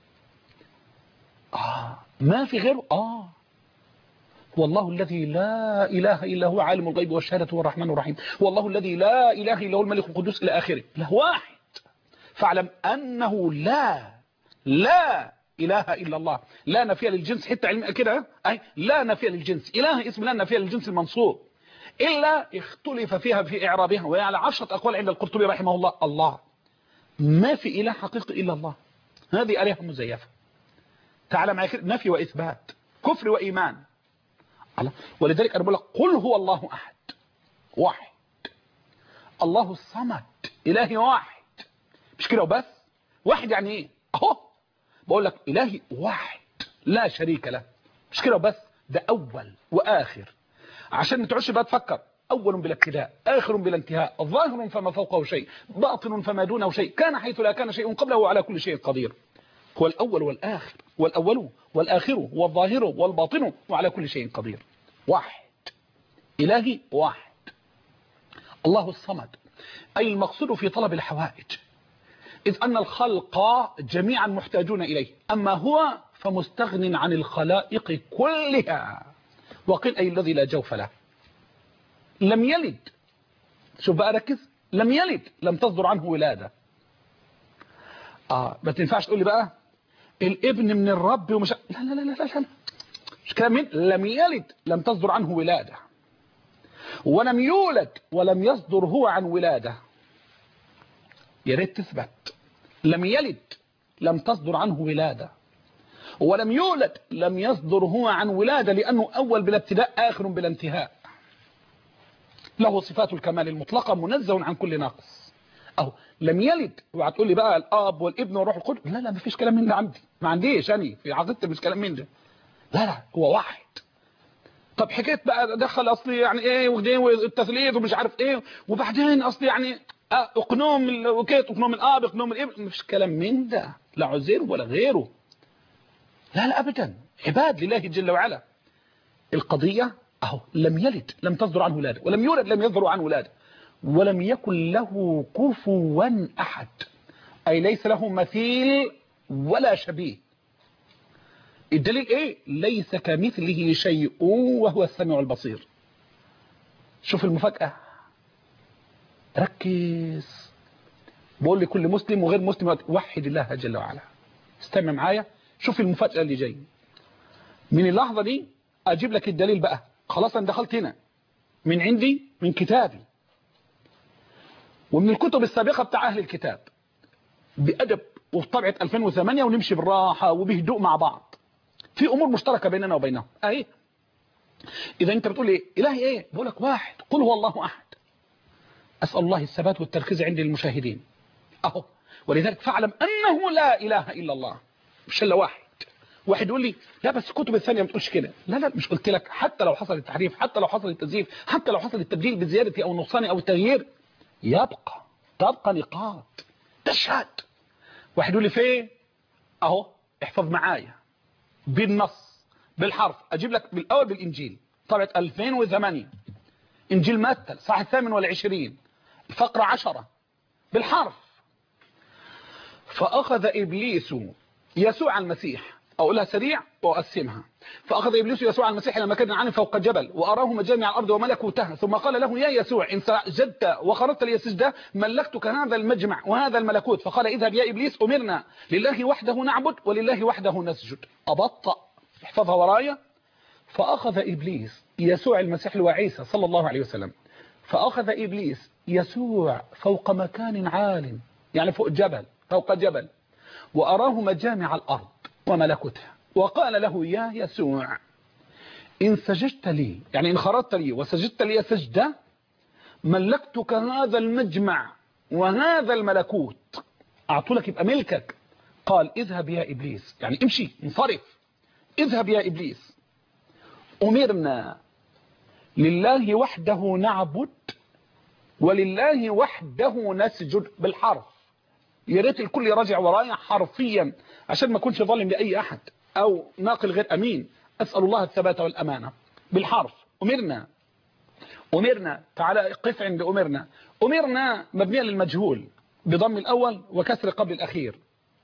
آه ما في غيره. آه والله الذي لا إله إلا هو عالم الغيب والشهادة هو الرحمن الرحيم والله الذي لا إله إلا هو الملك القدوس إلى آخره. له واحد. فاعلم أنه لا لا إله إلا الله. لا نفي للجنس حتى علم كده، أي لا نفي للجنس. إله اسم لا نفي للجنس المنصوب إلا اختلف فيها في إعرابها وعلى عشرة أقوال عند القرطبي رحمه الله. الله ما في إله حقيقي إلا الله. هذه آلهة مزيفة. تعالى معي كده، نفي وإثبات كفر وإيمان. ولذلك أنا بقول لك قل هو الله أحد واحد الله الصمد إلهي واحد. مش كده وبس. واحد يعني إيه؟ أهو بقول لك إلهي واحد لا شريك له. مش كده وبس، ده أول وآخر عشان ما تقعدش بقى تفكر. أول بلا ابتداء آخر بلا انتهاء ظاهر فما فوقه شيء باطن فما دونه شيء كان حيث لا كان شيء قبله وعلى كل شيء قدير. هو الأول والآخر والأول والآخر والظاهر والباطن وعلى كل شيء قدير. واحد إلهي واحد. الله الصمد أي المقصود في طلب الحوائج، إذ أن الخلق جميعا محتاجون إليه، أما هو فمستغن عن الخلائق كلها. وقيل أي الذي لا جوف له. لم يلد، شوف بقى ركز، لم يلد لم تصدر عنه ولادة. آه ما تنفعش تقول لي بقى الابن من الرب ومش لا لا لا لا لا مش كلام من لم يلد لم تصدر عنه ولادة، ولم يولد ولم يصدر هو عن ولادة. يا ريت تثبت. لم يلد لم تصدر عنه ولادة، ولم يولد لم يصدر هو عن ولادة، لأنه أول بلا ابتداء آخر بلا انتهاء. له صفات الكمال المطلقة منزه عن كل ناقص. أو لم يلد وهتقول لي بقى الاب والابن والروح القدس، لا لا ما فيش كلام من ده عندي، ما عنديش أنا في عقيدتي مش كلام من ده. لا لا هو واحد. طب حكيت بقى دخل اصلي يعني ايه والتثليث ومش عارف ايه، وبعدين اصلي يعني اقنوم وكيت اقنوم الاب اقنوم الابن، مفيش كلام من ده، لا عزير ولا غيره. لا لا ابدا، عباد لله جل وعلا. القضية اهو لم يلد لم تصدر عنه ولاده، ولم يولد لم يصدر عنه ولاده، ولم يكن له كفوا احد، اي ليس له مثيل ولا شبيه. الدليل ايه؟ ليس كمثله شيء وهو السميع البصير. شوف المفاجأة، ركز. بقول لكل مسلم وغير مسلم وحد الله جل وعلا. استمع معايا، شوف المفاجأة اللي جاي. من اللحظة دي اجيب لك الدليل بقى. خلاص انا دخلت هنا من عندي من كتابي ومن الكتب السابقة بتاع اهل الكتاب بأدب وفي طبعة ألفين وثمانية، ونمشي بالراحة وبهدوء مع بعض في امور مشتركه بيننا وبينهم. اهي اذا انت بتقول ايه الهي ايه؟ بقول لك واحد، قل هو الله احد. اسال الله الثبات والتركيز عند المشاهدين اهو. ولذلك فاعلم انه لا اله الا الله، مش الا واحد. واحد يقول لي لا بس الكتب الثانيه ما بتقولش كده. لا لا مش قلت لك حتى لو حصل التحريف، حتى لو حصل التزييف، حتى لو حصل التبديل بزياده او النقصان او التغيير، يبقى تبقى نقاط تشهد. واحد يقول لي فين اهو، احفظ معايا بالنص بالحرف. اجيب لك بالاول بالانجيل طبعة ألفين وثمانية، انجيل متى الصحيح الثامن والعشرين الفقرة عشرة بالحرف. فأخذ إبليس يسوع المسيح، أقولها سريع وأقسمها. فأخذ إبليس يسوع المسيح إلى مكان عالٍ فوق جبل وأراه مجامع الأرض وملكوتها، ثم قال له يا يسوع إن سجدت وخرجت لي سجدة ملكتك هذا المجمع وهذا الملكوت. فقال اذهب يا إبليس، أمرنا لله وحده نعبد ولله وحده نسجد. أبطأ، احفظها ورايا. فأخذ إبليس يسوع المسيح وعيسى صلى الله عليه وسلم، فأخذ إبليس يسوع فوق مكان عال، يعني فوق جبل، فوق جبل، وأراه مجامع الأرض وملكوتها، وقال له يا يسوع إن سجدت لي، يعني إن خرجت لي وسجدت لي سجدة ملكتك هذا المجمع وهذا الملكوت، أعطولك يبقى ملكك. قال اذهب يا إبليس، يعني امشي انصرف، اذهب يا إبليس، أمرنا لله وحده نعبد ولله وحده نسجد، بالحرف. يا ريت الكل يراجع ورايا حرفيا عشان ما اكونش ظالم لاي احد او ناقل غير امين. اسال الله الثبات والامانه. بالحرف امرنا، امرنا، تعالى قف عند امرنا. امرنا مبنيه للمجهول بضم الاول وكسر قبل الاخير.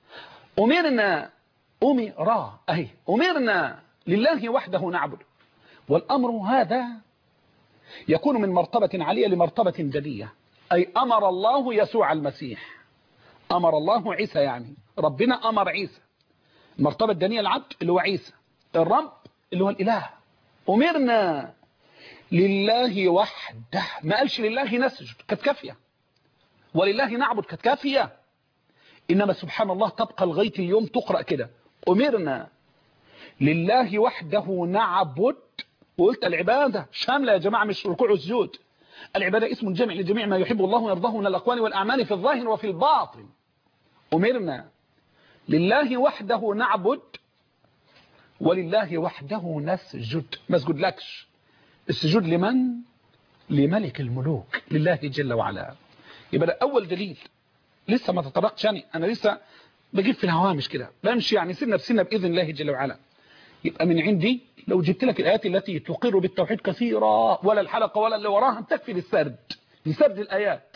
امرنا، امرا، اهي امرنا لله وحده نعبد. والامر هذا يكون من مرتبه عاليه لمرتبه دنيه، اي امر الله يسوع المسيح، أمر الله عيسى، يعني ربنا أمر عيسى. المرتبة الدنيا العبد اللي هو عيسى، الرب اللي هو الإله. أمرنا لله وحده، ما قالش لله نسجد كانت كافية، ولله نعبد كانت كافية، إنما سبحان الله تبقى لغاية اليوم تقرأ كده أمرنا لله وحده نعبد. وقلت العبادة شاملة يا جماعة، مش ركوع والسجود. العبادة اسم جامع لجميع ما يحب الله ويرضاه من الأقوال والأعمال في الظاهر وفي الباطن. أمرنا لله وحده نعبد ولله وحده نسجد. ما اسجد لكش، السجود لمن؟ لملك الملوك، لله جل وعلا. يبقى ده أول دليل. لسه ما تطرقتش، يعني أنا لسه بجيب في الهوامش كده، بمشي يعني سنة بسنة بإذن الله جل وعلا. يبقى من عندي لو جبت لك الآيات التي تقر بالتوحيد كثيرة، ولا الحلقة ولا اللي وراها تكفي للسرد، لسرد الآيات.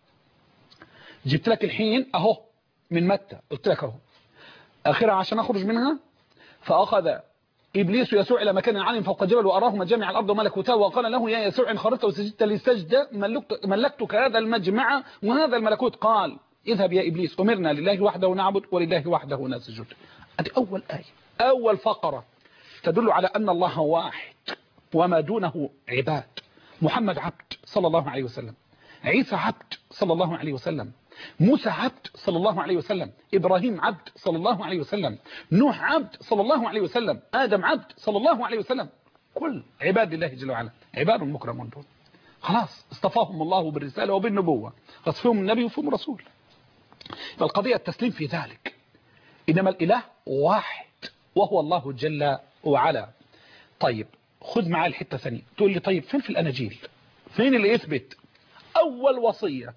جبت لك الحين أهو من متى، قلت لك أهو آخرها عشان أخرج منها. فأخذ إبليس يسوع إلى مكان عال فوق جبل وأراه مجامع الأرض وملكوتها، وقال له يا يسوع إن خرجت وسجدت لي سجدة ملكت ملكتك هذا المجمع وهذا الملكوت. قال اذهب يا إبليس، أمرنا لله وحده نعبد ولله وحده نسجد. هذه أول آية، أول فقرة تدل على أن الله واحد وما دونه عباد. محمد عبد صلى الله عليه وسلم، عيسى عبد صلى الله عليه وسلم، موسى عبد صلى الله عليه وسلم، إبراهيم عبد صلى الله عليه وسلم، نوح عبد صلى الله عليه وسلم، آدم عبد صلى الله عليه وسلم. كل عباد الله جل وعلا عباد مكرمون دول، خلاص اصطفاهم الله بالرسالة وبالنبوة، فيهم النبي وفيهم رسول. فالقضية التسليم في ذلك. إنما الإله واحد وهو الله جل وعلا. طيب خذ معاه الحتة ثانية. تقول لي طيب فين في الأناجيل، فين اللي يثبت؟ أول وصية،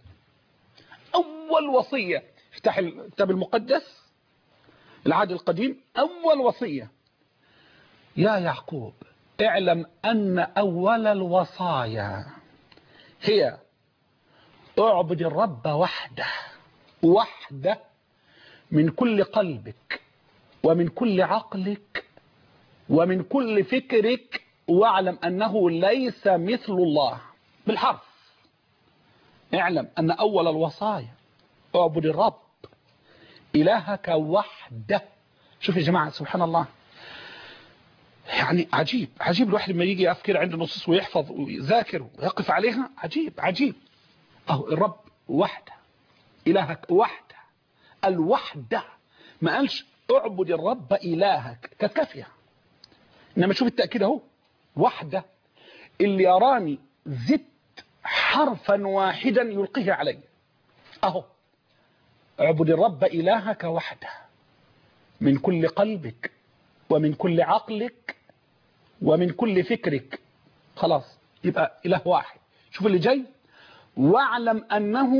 أول وصية، افتح الكتاب المقدس العهد القديم، أول وصية يا يعقوب اعلم أن أول الوصايا هي اعبد الرب وحده، وحده من كل قلبك ومن كل عقلك ومن كل فكرك، واعلم أنه ليس مثل الله. بالحرف اعلم أن أول الوصايا اعبد الرب إلهك وحده. شوف يا جماعة سبحان الله، يعني عجيب عجيب الواحد لما يجي يقف كده عنده نصوص ويحفظ ويذاكر ويقف عليها، عجيب عجيب. أهو الرب وحده، إلهك وحده، الوحده. ما قالش اعبد الرب إلهك، كانت كافية. إنما شوف التأكيد أهو وحده. اللي يراني زدت حرفا واحدا يلقيه علي أهو اعبد الرب إلهك وحده من كل قلبك ومن كل عقلك ومن كل فكرك. خلاص يبقى إله واحد. شوف اللي جاي واعلم أنه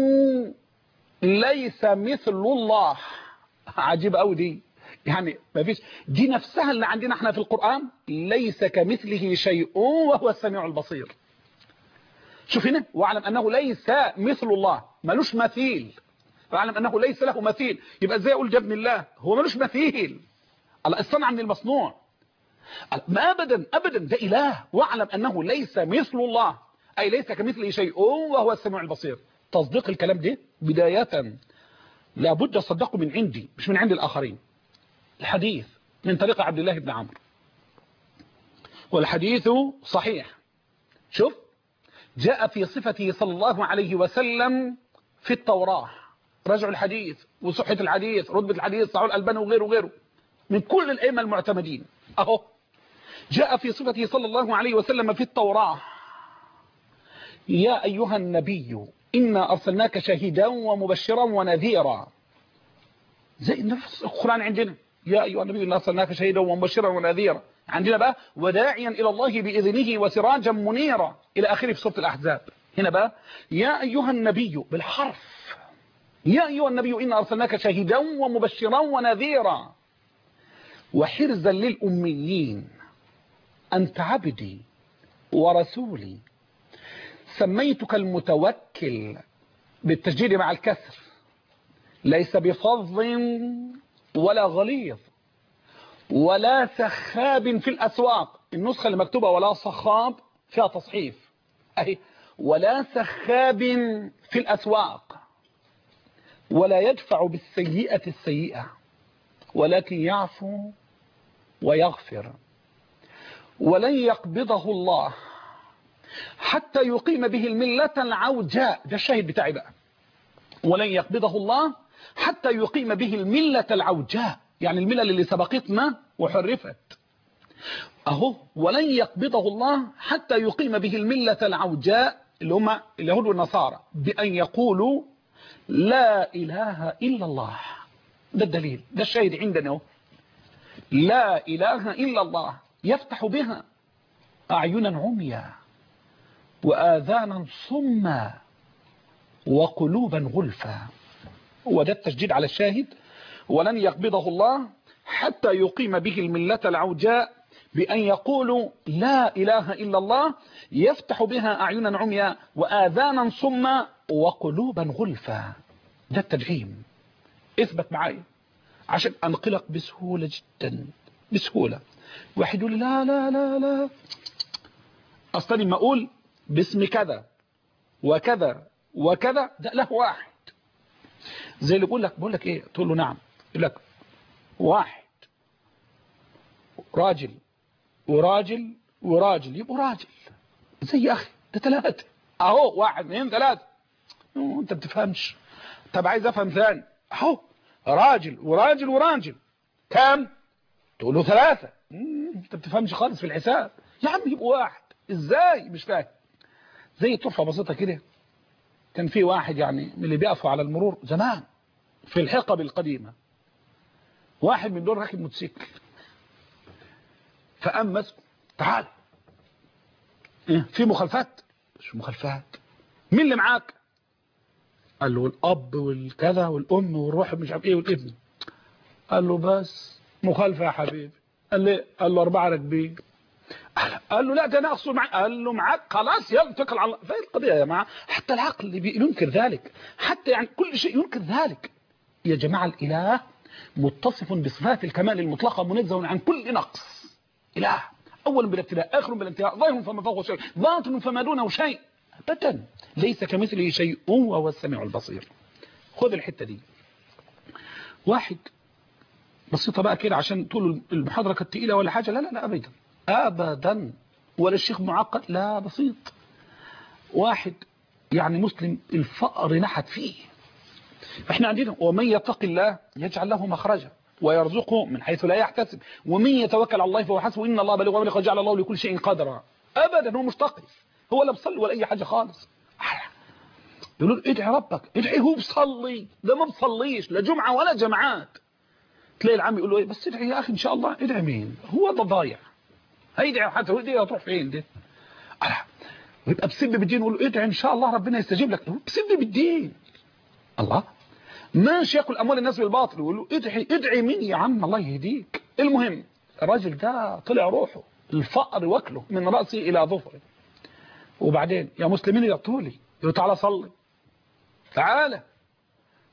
ليس مثل الله. عجيب قوي دي، يعني ما فيش، دي نفسها اللي عندنا احنا في القرآن، ليس كمثله شيء وهو السميع البصير. شوف هنا واعلم أنه ليس مثل الله، ملوش مثيل، فاعلم أنه ليس له مثيل. يبقى ازاي أقول ده ابن الله؟ هو ملوش مثيل. الله الصنع من المصنوع. ما أبدا أبدا ده إله. واعلم أنه ليس مثل الله، أي ليس كمثله شيء وهو السميع البصير. تصديق الكلام ده بداية لابد أصدقه من عندي مش من عند الآخرين. الحديث من طريق عبد الله بن عمرو، والحديث صحيح. شوف، جاء في صفته صلى الله عليه وسلم في التوراة. رجع الحديث وصحة الحديث، رتبة الحديث، صحيح الألباني وغيره وغيره من كل الأئمة المعتمدين. أهو جاء في صفته صلى الله عليه وسلم في التوراة: يا أيها النبي إنا أرسلناك شاهدا ومبشرا ونذيرا. زي نفس القرآن عندنا، يا أيها النبي إنا أرسلناك شاهدا ومبشرا ونذيرا. عندنا بقى وداعيا إلى الله بإذنه وسراجا منيرا إلى آخره في سورة الأحزاب. هنا بقى يا أيها النبي بالحرف، يا أيها النبي إنا أرسلناك شاهدا ومبشرا ونذيرا وحرزا للأميين أنت عبدي ورسولي سميتك المتوكل بالتشديد مع الكسر، ليس بفظ ولا غليظ ولا سخاب في الأسواق. النسخة اللي مكتوبة ولا صخاب فيها تصحيف أهي، ولا سخاب في الأسواق ولا يدفع بالسيئة السيئة ولكن يعفو ويغفر، ولن يقبضه الله حتى يقيم به الملة العوجاء. ده الشاهد بتاعي بقى، ولن يقبضه الله حتى يقيم به الملة العوجاء، يعني الملل اللي سبقتنا وحرفت اهو. ولن يقبضه الله حتى يقيم به الملة العوجاء اللي هم اليهود والنصارى بأن يقولوا لا إله إلا الله. ده الدليل، ده الشاهد عندنا، لا إله إلا الله يفتح بها أعينا عميا وآذانا صما وقلوبا غلفا. وده التشديد على الشاهد، ولن يقبضه الله حتى يقيم به الملة العوجاء بأن يقولوا لا إله إلا الله يفتح بها أعينا عميا وآذانا صما وقلوبا غلفا. ده التدعيم. اثبت معي عشان أنقلق بسهولة جدا، بسهولة. واحد يقول لا لا لا لا أصلا لما أقول باسم كذا وكذا وكذا ده له واحد، زي اللي يقول لك بقول لك ايه، تقول له نعم، يقول لك واحد راجل وراجل وراجل يبقوا راجل. زي يا اخي ده ثلاثة اهو، واحد اثنين ثلاثة. انت بتفهمش. طب عايز افهم ثاني، اهو راجل وراجل وراجل كام؟ تقول له ثلاثة. انت بتفهمش خالص في الحساب يا عم، يبقوا واحد ازاي؟ مش فاهم. زي طرفة بسيطة كده، كان في واحد يعني من اللي بيقفوا على المرور زمان في الحقب القديمة، واحد من دول راكب موتوسيكل، فقام مسكه تعال في مخالفات. مش مخالفات، مين اللي معاك؟ قال له الاب والكذا والام والروح مش عارف ايه والابن. قال له بس مخالفه يا حبيبي. قال لي قال له اربعه راكبين. قال له لا ده انا اقصد معاك. قال له معاك خلاص يلا اتكل على الله. فايه القضيه يا جماعه؟ حتى العقل ينكر ذلك، حتى يعني كل شيء ينكر ذلك يا جماعه. الاله متصف بصفات الكمال المطلقه منزه عن كل نقص. اله اول بلا ابتداء، اخر بلا انتهاء، ظاهر فما فوقه شيء، باطن فما دونه شيء ابدا، ليس كمثله شيء وهو السميع البصير. خذ الحته دي. واحد بسيطه بقى كده عشان تقول المحاضره كانت تقيله ولا حاجه، لا لا لا ابدا ابدا، ولا الشيخ معقد، لا بسيط. واحد يعني مسلم الفقر نحت فيه. احنا عندنا ومن يتق الله يجعل له مخرجا ويرزقه من حيث لا يحتسب ومن يتوكل على الله فهو حسبه ان الله بالغ امره قد جعل الله لكل شيء قدرا. ابدا هو مش تقي، هو لا بيصلي ولا اي حاجه خالص. يقولوا له ادعي ربك، ادعي، هو بيصلي، ده ما بيصليش لا جمعه ولا جماعات. تلاقي العم يقول له ايه بس ادعي يا اخي ان شاء الله. ادعي مين؟ هو ده ضايع، هيدعي حتى هو يدعي هتروح فين ده؟ ويبقى بسب بالدين يقول له ادعي ان شاء الله ربنا يستجيب لك، هو بسب بالدين. الله ماشي ياكل اموال الناس بالباطل ويقول له ادعي. ادعي مين يا عم الله يهديك؟ المهم الراجل ده طلع روحه الفقر واكله من راسه الى ظفره. وبعدين يا مسلمين يا طولي يقول تعالى صلي، تعالى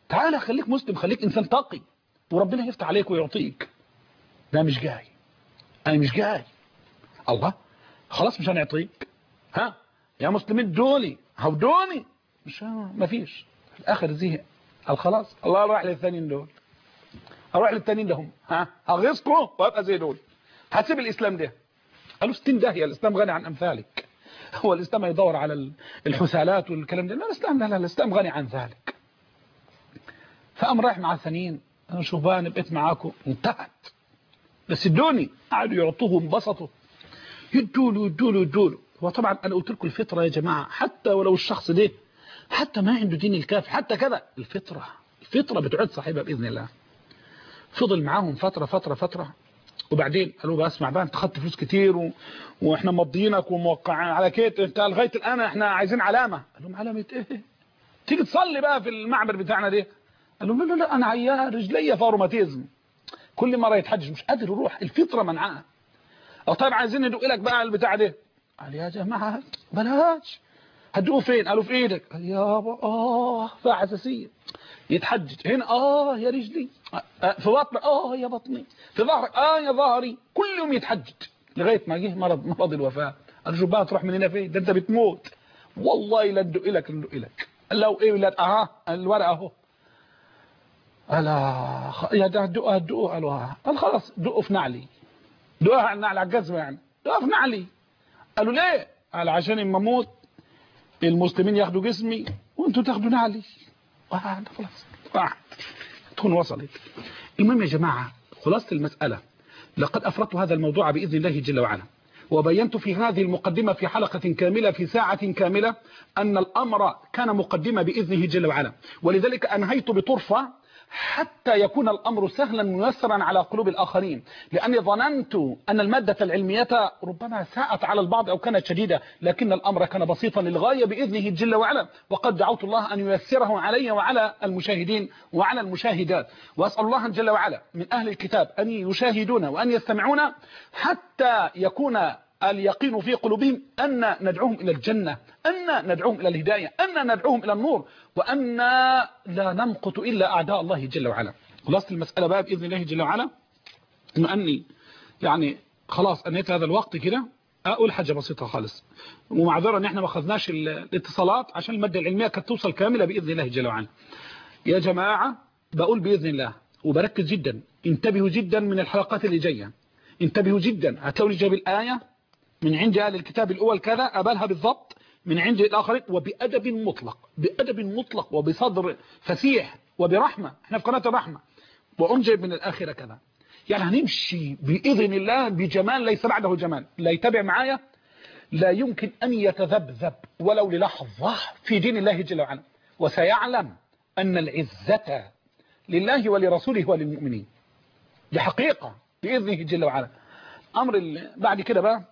تعالى خليك مسلم، خليك إنسان تقي وربنا يفتح عليك ويعطيك. لا مش جاي، أنا مش جاي. الله خلاص مش هنعطيك، ها يا مسلمين دولي هودوني، مش ما فيش. في الآخر زهق، قال خلاص الله راح للثانيين دول، اروح للتانيين لهم، ها هغيظكم وابقى زي دول، هسيب الاسلام ده. قالوا ستين داهيه، الاسلام غني عن امثالك. هو الاسلام يدور على الحسالات والكلام ده؟ لا الاسلام لا لا الاسلام غني عن ذلك. فقام رايح مع ثانيين، انا شوف بقى انا بقيت معاكم، انتهت بس ادوني. قعدوا يعطوه انبسطوا، يدوا له يدوا له يدوا له. وطبعا انا قلت لكم الفطره يا جماعه، حتى ولو الشخص ده حتى ما عنده دين الكافي حتى كذا، الفطره الفطره بتعد صاحبها باذن الله. فضل معاهم فترة فترة فترة، وبعدين قالوا بقى اسمع بقى انت خدت فلوس كتير و... واحنا مضيينك وموقعين على كيت، انت لغايه الان احنا عايزين علامه. قال لهم علامه ايه؟ تيجي تصلي بقى في المعبر بتاعنا ده. قال لهم لا لا لا انا عيان رجليا فيها روماتيزم، كل مره يتحجج مش قادر يروح، الفطره منعاه. او طيب عايزين ندق لك بقى البتاع ده. قال يا جماعه بلاش. هتدقوا فين؟ قالوا في ايدك. قال يابا اه فيها حساسيه. يتحجج هنا اه يا رجلي، في بطنك اه يا بطني، في ظهرك اه يا ظهري، كل يوم يتحجج لغايه ما جه مرض مرض الوفاه. ارجو بقى تروح من هنا فين؟ ده انت بتموت والله لا ندق لك ندق لك. قال له ايه ولاد اها الورقه اهو. قال يا ده هتدقوا هتدقوا. قالوا ها. قال خلاص دقوا في نعلي، دقوها على النعل على الجزمه يعني، دقوها في نعلي. قالوا ليه؟ قال عشان اما اموت المسلمين ياخدوا جسمي وانتوا تاخدوا نعلي. آه خلاص آه. تكون وصلت. المهم يا جماعة خلاصة المسألة، لقد أفردت هذا الموضوع بإذن الله جل وعلا، وبينت في هذه المقدمة في حلقة كاملة في ساعة كاملة أن الأمر كان مقدمة بإذنه جل وعلا، ولذلك أنهيت بطرفة حتى يكون الأمر سهلا ميسرا على قلوب الآخرين، لأني ظننت أن المادة العلمية ربما ساءت على البعض أو كانت شديدة، لكن الأمر كان بسيطا للغاية بإذنه جل وعلا، وقد دعوت الله أن ييسره علي وعلى المشاهدين وعلى المشاهدات. وأسأل الله جل وعلا من أهل الكتاب أن يشاهدون وأن يستمعون حتى يكون اليقين في قلوبهم أن ندعوهم إلى الجنة، أن ندعوهم إلى الهداية، أن ندعوهم إلى النور، وأن لا نمقت إلا أعداء الله جل وعلا. خلاص المسألة بقى بإذن الله جل وعلا إنه أني يعني خلاص أنيت هذا الوقت كده، أقول حاجة بسيطة خالص، ومعذرة أن احنا ما أخذناش الاتصالات عشان المادة العلمية كانت توصل كاملة بإذن الله جل وعلا. يا جماعة بقول بإذن الله وبركز جدا، انتبهوا جدا من الحلقات اللي جاية، انتبهوا جدا. هتلاقوني جايب الآية من عند أهل الكتاب الأول كذا أبالها بالضبط، من عند الآخرين وبأدب مطلق، بأدب مطلق وبصدر فسيح وبرحمة، احنا في قناة الرحمة، وأنجب من الآخرة كذا. يعني هنمشي بإذن الله بجمال ليس بعده جمال. لا يتابع معايا لا يمكن أن يتذبذب ولو للحظة في دين الله جل وعلا، وسيعلم أن العزة لله ولرسوله وللمؤمنين، دي حقيقة بإذنه جل وعلا. أمر بعد كده بقى،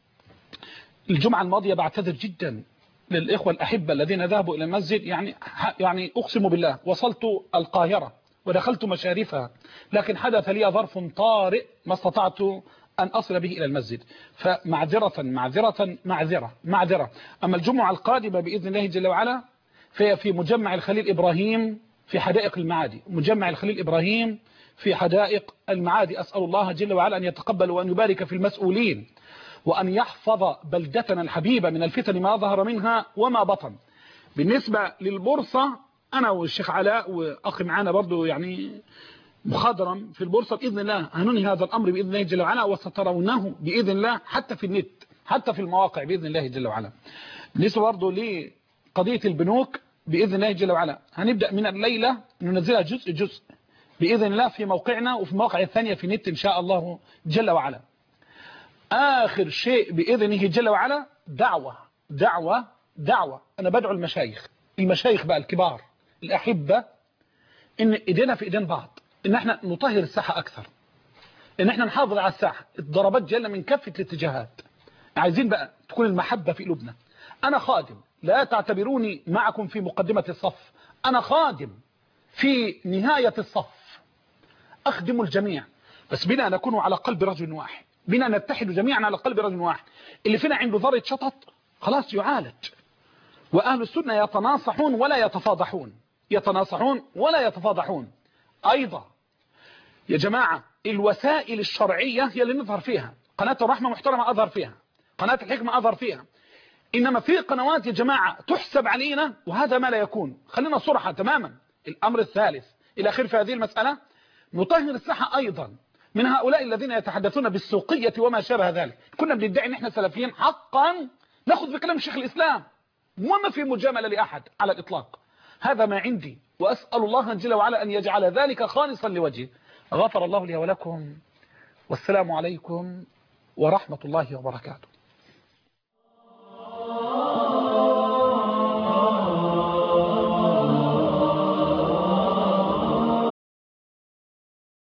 الجمعة الماضية بعتذر جدا للإخوة الأحبة الذين ذهبوا إلى المسجد، يعني يعني أقسم بالله وصلت القاهرة ودخلت مشارفها، لكن حدث لي ظرف طارئ ما استطعت أن أصل به إلى المسجد، فمعذرة معذرة معذرة معذرة. أما الجمعة القادمة بإذن الله جل وعلا فهي في مجمع الخليل إبراهيم في حدائق المعادي، مجمع الخليل إبراهيم في حدائق المعادي. أسأل الله جل وعلا أن يتقبل وأن يبارك في المسؤولين، وأن يحفظ بلدتنا الحبيبة من الفتن ما ظهر منها وما بطن. بالنسبة للبورصة أنا والشيخ علاء وأخي معانا برضو يعني مخضرم في البورصة بإذن الله هننهي هذا الأمر بإذن الله جل وعلا، وسترونه بإذن الله حتى في النت حتى في المواقع بإذن الله جل وعلا. بالنسبة برضو لقضية البنوك بإذن الله جل وعلا هنبدأ من الليلة ننزلها جزء جزء بإذن الله في موقعنا وفي المواقع الثانية في النت إن شاء الله جل وعلا. آخر شيء بإذنه جل وعلا دعوة دعوة دعوة. أنا بدعو المشايخ المشايخ بقى الكبار الأحبة إن إيدينا في إيدين بعض، إن احنا نطهر الساحة أكثر، إن احنا نحافظ على الساحة. الضربات جالة من كافة الاتجاهات، عايزين بقى تكون المحبة في قلوبنا. أنا خادم، لا تعتبروني معكم في مقدمة الصف، أنا خادم في نهاية الصف، أخدم الجميع، بس بنا نكون على قلب رجل واحد، بنا نتحد جميعا على قلب رجل واحد. اللي فينا عنده ذرة شطط خلاص يعالج. وأهل السنة يتناصحون ولا يتفاضحون، يتناصحون ولا يتفاضحون. أيضا يا جماعة الوسائل الشرعية هي اللي نظهر فيها، قناة الرحمة محترمة أظهر فيها، قناة الحكمة أظهر فيها، إنما في قنوات يا جماعة تحسب علينا وهذا ما لا يكون. خلينا صرحة تماما. الأمر الثالث إلى آخر في هذه المسألة، نطهر الساحة أيضا من هؤلاء الذين يتحدثون بالسوقية وما شابه ذلك. كنا بندعي ان احنا سلفيين حقا، ناخذ بكلام شيخ الإسلام وما في مجاملة لأحد على الإطلاق. هذا ما عندي، وأسأل الله جل وعلا أن يجعل ذلك خالصا لوجهه. غفر الله لي ولكم، والسلام عليكم ورحمة الله وبركاته.